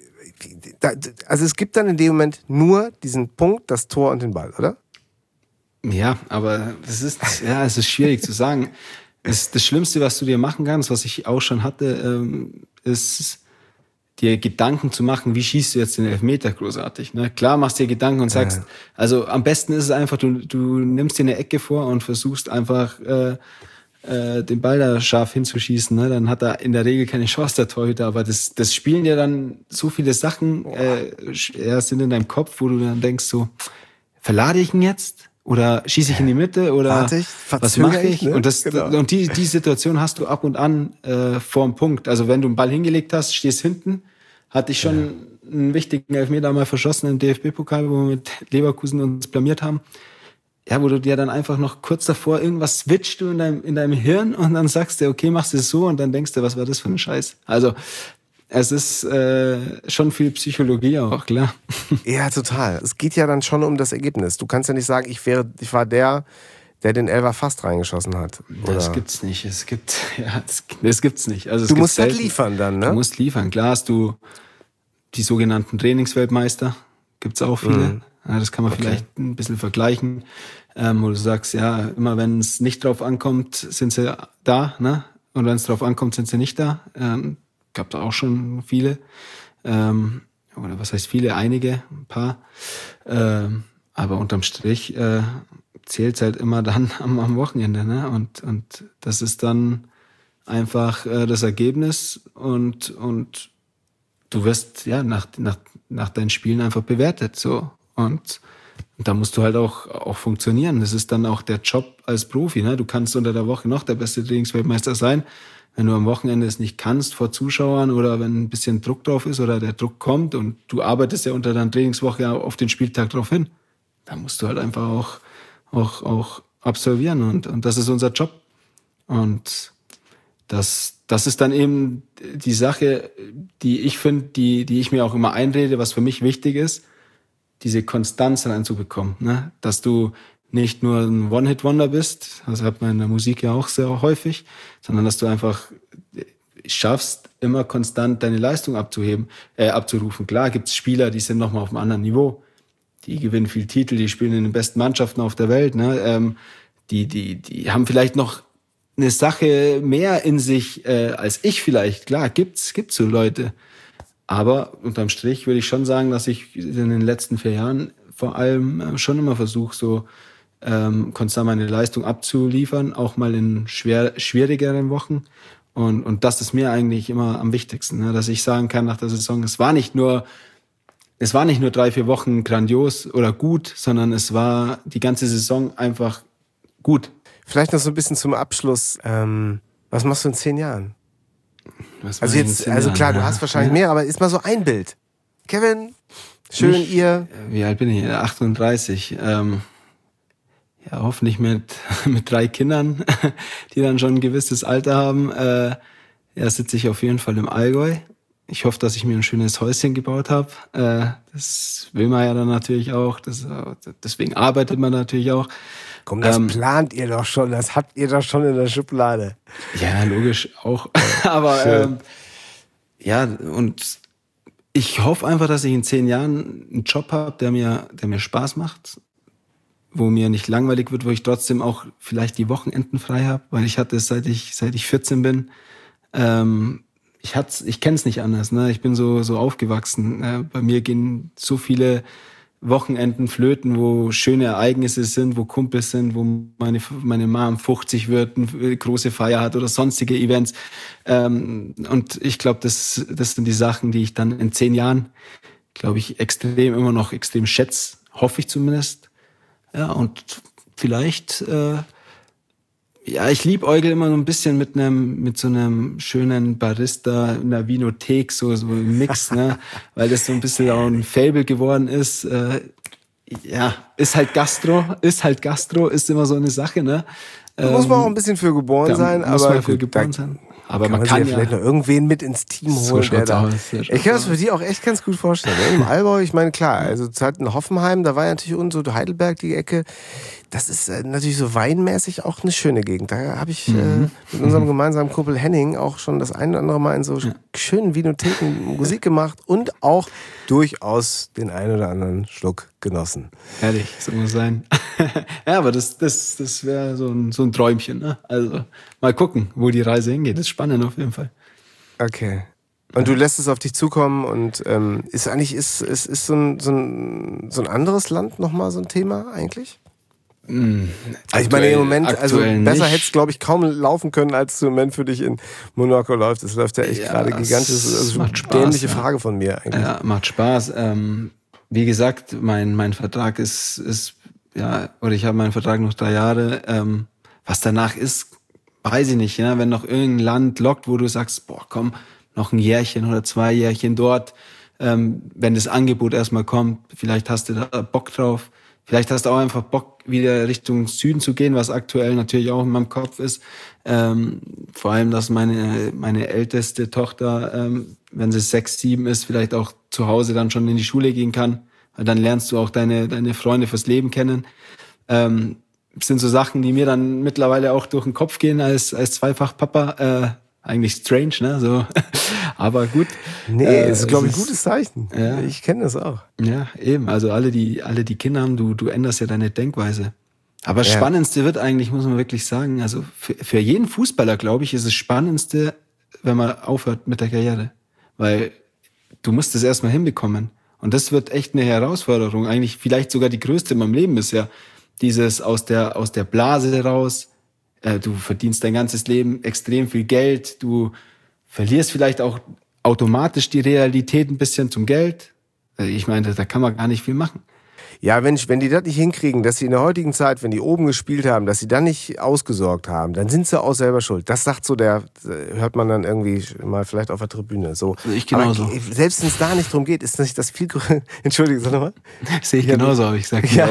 da, also es gibt dann in dem Moment nur diesen Punkt, das Tor und den Ball, oder? Ja, aber es ist, ja, es ist schwierig zu sagen. Das, das Schlimmste, was du dir machen kannst, was ich auch schon hatte, ähm, ist dir Gedanken zu machen, wie schießt du jetzt den Elfmeter großartig. Ne? Klar machst dir Gedanken und sagst, ja. also am besten ist es einfach, du, du nimmst dir eine Ecke vor und versuchst einfach äh, äh, den Ball da scharf hinzuschießen. Ne? Dann hat er in der Regel keine Chance, der Torhüter. Aber das, das spielen dir dann so viele Sachen äh, ja, sind in deinem Kopf, wo du dann denkst so, verlade ich ihn jetzt? Oder schieße ich in die Mitte? Oder Warte ich, was mache ich? Ne? Und, das, genau. und die, die Situation hast du ab und an äh, vorm Punkt. Also wenn du einen Ball hingelegt hast, stehst hinten, hatte ich schon ja. einen wichtigen Elfmeter mal verschossen im D F B-Pokal, wo wir mit Leverkusen uns blamiert haben. Ja, wo du dir dann einfach noch kurz davor irgendwas switcht du in deinem, in deinem Hirn und dann sagst du, okay, machst du es so und dann denkst du, was war das für ein Scheiß? Also es ist äh, schon viel Psychologie auch, klar. Ja, total. Es geht ja dann schon um das Ergebnis. Du kannst ja nicht sagen, ich wäre, ich war der, der den Elfer fast reingeschossen hat. Oder? Das gibt's nicht. Es gibt, ja, das, das gibt's nicht. Also es du gibt musst halt selten. liefern dann, ne? Du musst liefern. Klar hast du die sogenannten Trainingsweltmeister. Gibt's auch viele. Mhm. Ja, das kann man okay. vielleicht ein bisschen vergleichen. Ähm, wo du sagst, ja, immer wenn es nicht drauf ankommt, sind sie da, ne? Und wenn es drauf ankommt, sind sie nicht da. Ähm, gab da auch schon viele, ähm, oder was heißt viele, einige, ein paar, ähm, aber unterm Strich äh, zählt's halt immer dann am, am Wochenende, ne? Und und das ist dann einfach äh, das Ergebnis und und du wirst ja nach nach nach deinen Spielen einfach bewertet, so und und da musst du halt auch auch funktionieren. Das ist dann auch der Job als Profi, ne? Du kannst unter der Woche noch der beste Trainingsweltmeister sein. Wenn du am Wochenende es nicht kannst vor Zuschauern oder wenn ein bisschen Druck drauf ist oder der Druck kommt und du arbeitest ja unter deiner Trainingswoche auf den Spieltag drauf hin, dann musst du halt einfach auch, auch, auch absolvieren und, und das ist unser Job. Und das, das ist dann eben die Sache, die ich finde, die, die ich mir auch immer einrede, was für mich wichtig ist, diese Konstanz reinzubekommen, ne? Dass du nicht nur ein One-Hit-Wonder bist, das hat man in der Musik ja auch sehr häufig, sondern dass du einfach schaffst, immer konstant deine Leistung abzuheben, äh, abzurufen. Klar gibt's Spieler, die sind nochmal auf einem anderen Niveau, die gewinnen viel Titel, die spielen in den besten Mannschaften auf der Welt, ne? Ähm, die, die, die haben vielleicht noch eine Sache mehr in sich äh, als ich vielleicht. Klar, gibt's, gibt's so Leute. Aber unterm Strich würde ich schon sagen, dass ich in den letzten vier Jahren vor allem äh, schon immer versuche, so ähm, konstant meine Leistung abzuliefern, auch mal in schwer, schwierigeren Wochen. Und, und das ist mir eigentlich immer am wichtigsten, ne? Dass ich sagen kann nach der Saison, es war nicht nur, es war nicht nur drei, vier Wochen grandios oder gut, sondern es war die ganze Saison einfach gut. Vielleicht noch so ein bisschen zum Abschluss. Ähm, was machst du in zehn Jahren? Was also jetzt, also klar, du hast wahrscheinlich ja. mehr, aber ist mal so ein Bild. Kevin, schön ich, ihr. Wie alt bin ich? achtunddreißig. Ähm, ja, hoffentlich mit mit drei Kindern, die dann schon ein gewisses Alter haben. Äh, ja, sitze ich auf jeden Fall im Allgäu. Ich hoffe, dass ich mir ein schönes Häuschen gebaut habe. Äh, das will man ja dann natürlich auch. Das, deswegen arbeitet man natürlich auch. Komm, das ähm, plant ihr doch schon. Das habt ihr doch schon in der Schublade. Ja, logisch auch. Aber ähm, ja, und ich hoffe einfach, dass ich in zehn Jahren einen Job habe, der mir, der mir Spaß macht, wo mir nicht langweilig wird, wo ich trotzdem auch vielleicht die Wochenenden frei habe, weil ich hatte es, seit ich seit ich vierzehn bin. Ähm, ich hat's, ich kenne es nicht anders. Ne? Ich bin so so aufgewachsen. Äh, bei mir gehen so viele Wochenenden flöten, wo schöne Ereignisse sind, wo Kumpels sind, wo meine meine Mom fünfzig wird, eine große Feier hat oder sonstige Events. Ähm, und ich glaube, das das sind die Sachen, die ich dann in zehn Jahren, glaube ich, extrem immer noch extrem schätze, hoffe ich zumindest. Ja, und vielleicht, äh, ja, ich liebäugel immer so ein bisschen mit einem, mit so einem schönen Barista in der Vinothek, so, so ein Mix, ne, weil das so ein bisschen auch ein Faible geworden ist. Äh, ja, ist halt Gastro, ist halt Gastro, ist immer so eine Sache, ne. Da ähm, muss man auch ein bisschen für geboren sein, muss aber man für gut, geboren sein. Aber kann man, man kann sich ja vielleicht noch irgendwen mit ins Team holen, so der da. Aus, ich kann das für die auch echt ganz gut vorstellen. Im Allgäu, ich meine, klar, also Zeit in Hoffenheim, da war ja natürlich und so Heidelberg die Ecke. das ist äh, natürlich so weinmäßig auch eine schöne Gegend. Da habe ich mhm. äh, mit unserem gemeinsamen Kumpel Henning auch schon das ein oder andere Mal in so ja. schönen Vinotheken Musik gemacht und auch durchaus den einen oder anderen Schluck genossen. Ehrlich, so muss sein. Ja, aber das, das, das wäre so ein, so ein Träumchen. Ne? Also mal gucken, wo die Reise hingeht. Das ist spannend auf jeden Fall. Okay. Und du lässt es auf dich zukommen und ähm, ist eigentlich ist, ist, ist so, ein, so, ein, so ein anderes Land nochmal so ein Thema eigentlich? Mm, also ich meine im Moment, also besser hätte es glaube ich kaum laufen können, als es im Moment für dich in Monaco läuft. Das läuft ja echt ja, gerade gigantisch. Das ist also eine dämliche ja. Frage von mir eigentlich. Ja, macht Spaß. Ähm, wie gesagt, mein, mein Vertrag ist, ist, ja, oder ich habe meinen Vertrag noch drei Jahre. Ähm, was danach ist, weiß ich nicht. Ja? Wenn noch irgendein Land lockt, wo du sagst, boah, komm, noch ein Jährchen oder zwei Jährchen dort, ähm, wenn das Angebot erstmal kommt, vielleicht hast du da Bock drauf. Vielleicht hast du auch einfach Bock, wieder Richtung Süden zu gehen, was aktuell natürlich auch in meinem Kopf ist. Ähm, vor allem, dass meine meine älteste Tochter, ähm, wenn sie sechs, sieben ist, vielleicht auch zu Hause dann schon in die Schule gehen kann. Weil dann lernst du auch deine deine Freunde fürs Leben kennen. Ähm, das sind so Sachen, die mir dann mittlerweile auch durch den Kopf gehen als als Zweifach-Papa. Äh, eigentlich strange, ne? So, aber gut. Nee, äh, ist, glaube ich, ein gutes Zeichen. Ja. Ich kenne das auch. Ja, eben. Also alle, die alle die Kinder haben, du du änderst ja deine Denkweise. Aber das ja. Spannendste wird eigentlich, muss man wirklich sagen, also für, für jeden Fußballer, glaube ich, ist das Spannendste, wenn man aufhört mit der Karriere. Weil du musst es erstmal hinbekommen. Und das wird echt eine Herausforderung. Eigentlich vielleicht sogar die größte in meinem Leben ist ja dieses aus der aus der Blase raus. Du verdienst dein ganzes Leben extrem viel Geld, du verlierst vielleicht auch automatisch die Realität ein bisschen zum Geld. Ich meine, da kann man gar nicht viel machen. Ja, wenn, wenn die das nicht hinkriegen, dass sie in der heutigen Zeit, wenn die oben gespielt haben, dass sie dann nicht ausgesorgt haben, dann sind sie auch selber schuld. Das sagt so der, hört man dann irgendwie mal vielleicht auf der Tribüne. So. Ich genauso. Aber selbst wenn es da nicht drum geht, ist nicht das viel größer. Entschuldigung, sag nochmal. Sehe ich genauso, habe ich gesagt. Ja.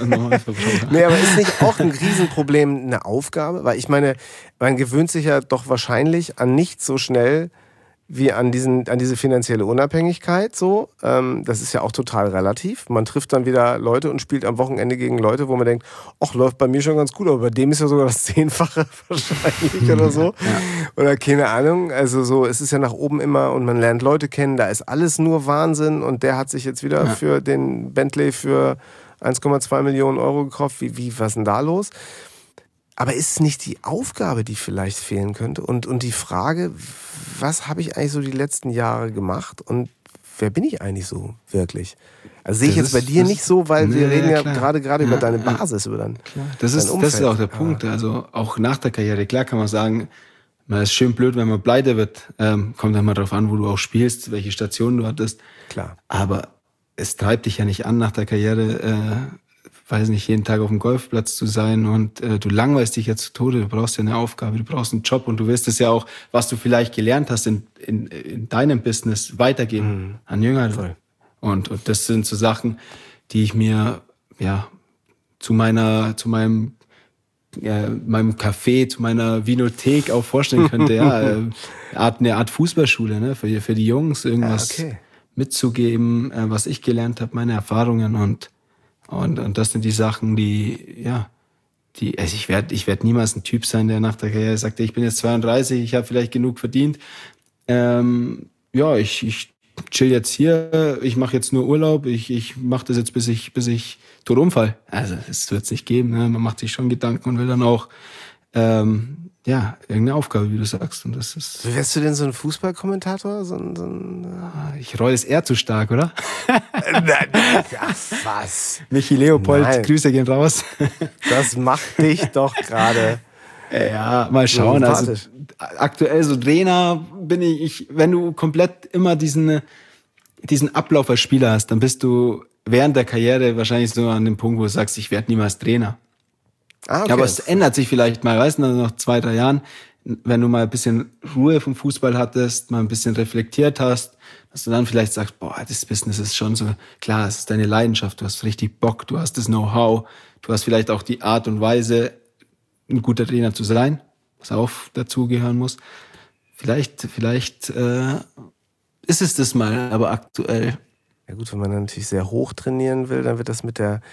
Nee, aber ist nicht auch ein Riesenproblem eine Aufgabe? Weil ich meine, man gewöhnt sich ja doch wahrscheinlich an nichts so schnell wie an diesen, an diese finanzielle Unabhängigkeit, so. Ähm, das ist ja auch total relativ. Man trifft dann wieder Leute und spielt am Wochenende gegen Leute, wo man denkt, ach, läuft bei mir schon ganz gut, aber bei dem ist ja sogar das Zehnfache wahrscheinlich oder so. Ja. Oder keine Ahnung. Also so, es ist ja nach oben immer und man lernt Leute kennen, da ist alles nur Wahnsinn und der hat sich jetzt wieder ja. für den Bentley für eins Komma zwei Millionen Euro gekauft. Wie, wie, was ist denn da los? Aber ist es nicht die Aufgabe, die vielleicht fehlen könnte? Und, und die Frage, was habe ich eigentlich so die letzten Jahre gemacht und wer bin ich eigentlich so wirklich? Also sehe ich jetzt bei dir nicht so, weil nee, wir reden ja klar. gerade gerade ja, über deine Basis, ja. über dein, klar. Das ist, dein Umfeld. Das ist auch der Punkt. Also auch nach der Karriere, klar kann man sagen, man ist schön blöd, wenn man pleite wird. Ähm, kommt dann mal drauf an, wo du auch spielst, welche Station du hattest. Klar. Aber es treibt dich ja nicht an, nach der Karriere äh, weiß nicht, jeden Tag auf dem Golfplatz zu sein und äh, du langweilst dich ja zu Tode, du brauchst ja eine Aufgabe, du brauchst einen Job und du wirst es ja auch, was du vielleicht gelernt hast in, in, in deinem Business, weitergeben mhm. an Jüngere. Und, und das sind so Sachen, die ich mir ja zu meiner, zu meinem äh, meinem Café, zu meiner Vinothek auch vorstellen könnte. ja, äh, Art, eine Art Fußballschule, ne, für, für die Jungs irgendwas ja, okay. mitzugeben, äh, was ich gelernt habe, meine Erfahrungen und Und, und das sind die Sachen, die, ja, die, also ich werde ich werd niemals ein Typ sein, der nach der Karriere sagt, ich bin jetzt zweiunddreißig, ich habe vielleicht genug verdient. Ähm, ja, ich, ich chill jetzt hier, ich mache jetzt nur Urlaub, ich, ich mache das jetzt, bis ich, bis ich tot umfall. Also das wird es nicht geben, ne? Man macht sich schon Gedanken und will dann auch ähm, ja, irgendeine Aufgabe, wie du sagst. Und das ist. Wie wärst du denn so ein Fußballkommentator? So ein, so ein, äh ich roll es eher zu stark, oder? Nein, ach, was? Michi Leopold, Nein. Grüße gehen raus. Das macht dich doch gerade. Ja, mal schauen. Also aktuell so Trainer bin ich, ich, wenn du komplett immer diesen, diesen Ablauf als Spieler hast, dann bist du während der Karriere wahrscheinlich so an dem Punkt, wo du sagst, ich werde niemals Trainer. Ah, okay. Aber es ändert sich vielleicht mal, weißt du, nach zwei, drei Jahren, wenn du mal ein bisschen Ruhe vom Fußball hattest, mal ein bisschen reflektiert hast, dass du dann vielleicht sagst, boah, das Business ist schon so, klar, es ist deine Leidenschaft, du hast richtig Bock, du hast das Know-how, du hast vielleicht auch die Art und Weise, ein guter Trainer zu sein, was auch dazugehören muss. Vielleicht, vielleicht äh, ist es das mal, aber aktuell. Ja gut, wenn man natürlich sehr hoch trainieren will, dann wird das mit der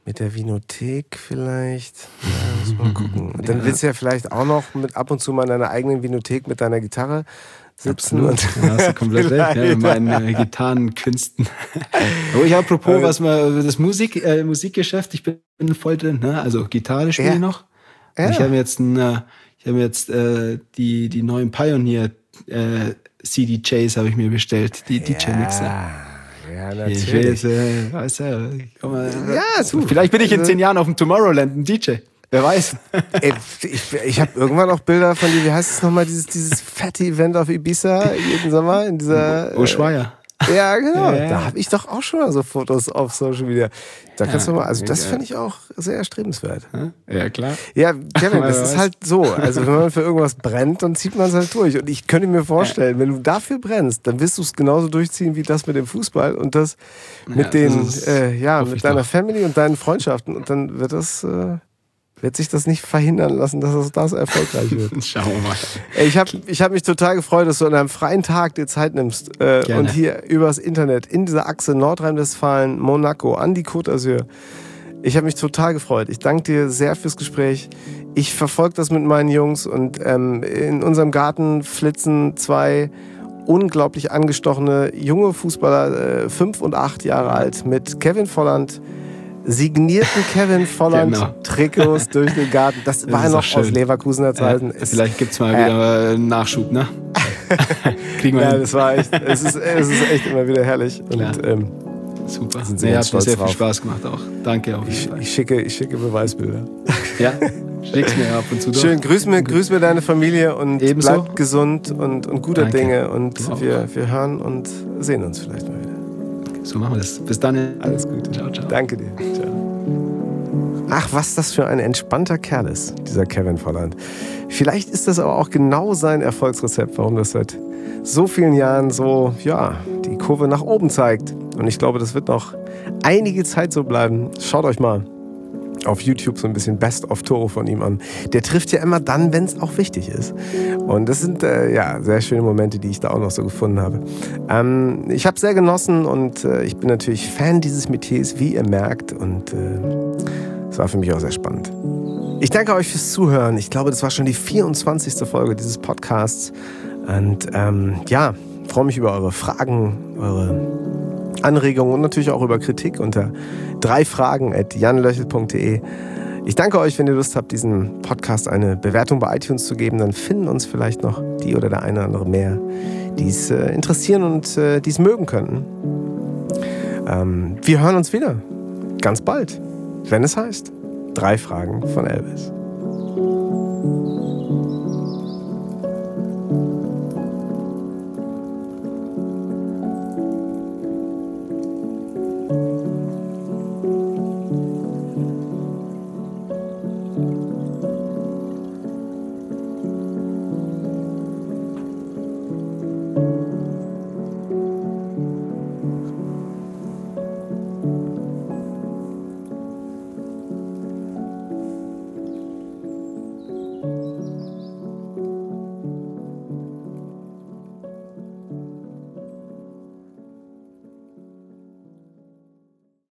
Mit der Vinothek vielleicht. Ja, muss mal gucken. Und dann willst du ja vielleicht auch noch mit ab und zu mal in deiner eigenen Vinothek mit deiner Gitarre sitzen. Absolut. Und da hast du komplett recht, ja, mit meinen äh, Gitarrenkünsten. Aber ich apropos, was mal das Musik, äh, Musikgeschäft, ich bin voll drin, ne? Also Gitarre spiele ich ja. noch. Ja. Ich habe mir jetzt, ein, äh, ich hab mir jetzt äh, die, die neuen Pioneer äh, C D Js habe ich mir bestellt, die ja. D J-Mixer. Ja, natürlich. Ich will jetzt, äh, weißt du, komm mal, ja, so. Vielleicht bin ich in zehn Jahren auf dem Tomorrowland ein D J. Wer weiß. Ey, ich ich habe irgendwann auch Bilder von dir, wie heißt es nochmal, dieses, dieses fette Event auf Ibiza jeden Sommer in dieser... Ushuaia. Äh, ja, genau. Ja, ja. Da habe ich doch auch schon mal so Fotos auf Social Media. Da kannst ja, du mal, also das ja. finde ich auch sehr erstrebenswert. Ja, klar. Ja, Kevin, das ist halt so. Also wenn man für irgendwas brennt, dann zieht man es halt durch. Und ich könnte mir vorstellen, wenn du dafür brennst, dann wirst du es genauso durchziehen wie das mit dem Fußball und das mit ja, den, das ist, äh, ja, mit deiner doch. Family und deinen Freundschaften. Und dann wird das... Äh, wird sich das nicht verhindern lassen, dass es das erfolgreich wird. Schauen wir mal. Ey, ich habe ich hab mich total gefreut, dass du an einem freien Tag dir Zeit nimmst äh, und hier übers Internet in dieser Achse Nordrhein-Westfalen, Monaco, an die Côte d'Azur. Ich habe mich total gefreut. Ich danke dir sehr fürs Gespräch. Ich verfolge das mit meinen Jungs und ähm, in unserem Garten flitzen zwei unglaublich angestochene junge Fußballer, äh, fünf und acht Jahre alt, mit Kevin Volland, signierten Kevin Volland genau. Trikots durch den Garten. Das, das war noch aus Leverkusener Zeiten. Ja, vielleicht gibt es mal äh, wieder einen Nachschub, ne? Kriegen wir ja, hin. das war echt, es ist, es ist echt immer wieder herrlich. Und, ähm, super. Sind sehr ja, hat mir sehr drauf. viel Spaß gemacht auch. Danke auch. Ich, ich, schicke, ich schicke Beweisbilder. Ja, schick's mir ab und zu. Schön, grüß mir, grüß mir deine Familie und Ebenso. Bleib gesund und, und guter Danke. Dinge. Und wir, wir hören und sehen uns vielleicht mal wieder. So machen wir das. Bis dann. Alles Gute. Ciao, ciao. Danke dir. Ciao. Ach, was das für ein entspannter Kerl ist, dieser Kevin Volland. Vielleicht ist das aber auch genau sein Erfolgsrezept, warum das seit so vielen Jahren so, ja, die Kurve nach oben zeigt. Und ich glaube, das wird noch einige Zeit so bleiben. Schaut euch mal auf YouTube so ein bisschen Best-of-Tore von ihm an. Der trifft ja immer dann, wenn es auch wichtig ist. Und das sind äh, ja sehr schöne Momente, die ich da auch noch so gefunden habe. Ähm, ich habe sehr genossen und äh, ich bin natürlich Fan dieses Metiers, wie ihr merkt. Und äh, es war für mich auch sehr spannend. Ich danke euch fürs Zuhören. Ich glaube, das war schon die vierundzwanzigste Folge dieses Podcasts. Und ähm, ja, freue mich über eure Fragen, eure Anregungen und natürlich auch über Kritik unter drei fragen at jan löchel punkt de. Ich danke euch, wenn ihr Lust habt, diesem Podcast eine Bewertung bei iTunes zu geben. Dann finden uns vielleicht noch die oder der eine oder andere mehr, die es äh, interessieren und äh, die es mögen könnten. Ähm, wir hören uns wieder. Ganz bald. Wenn es heißt, drei Fragen von Elvis.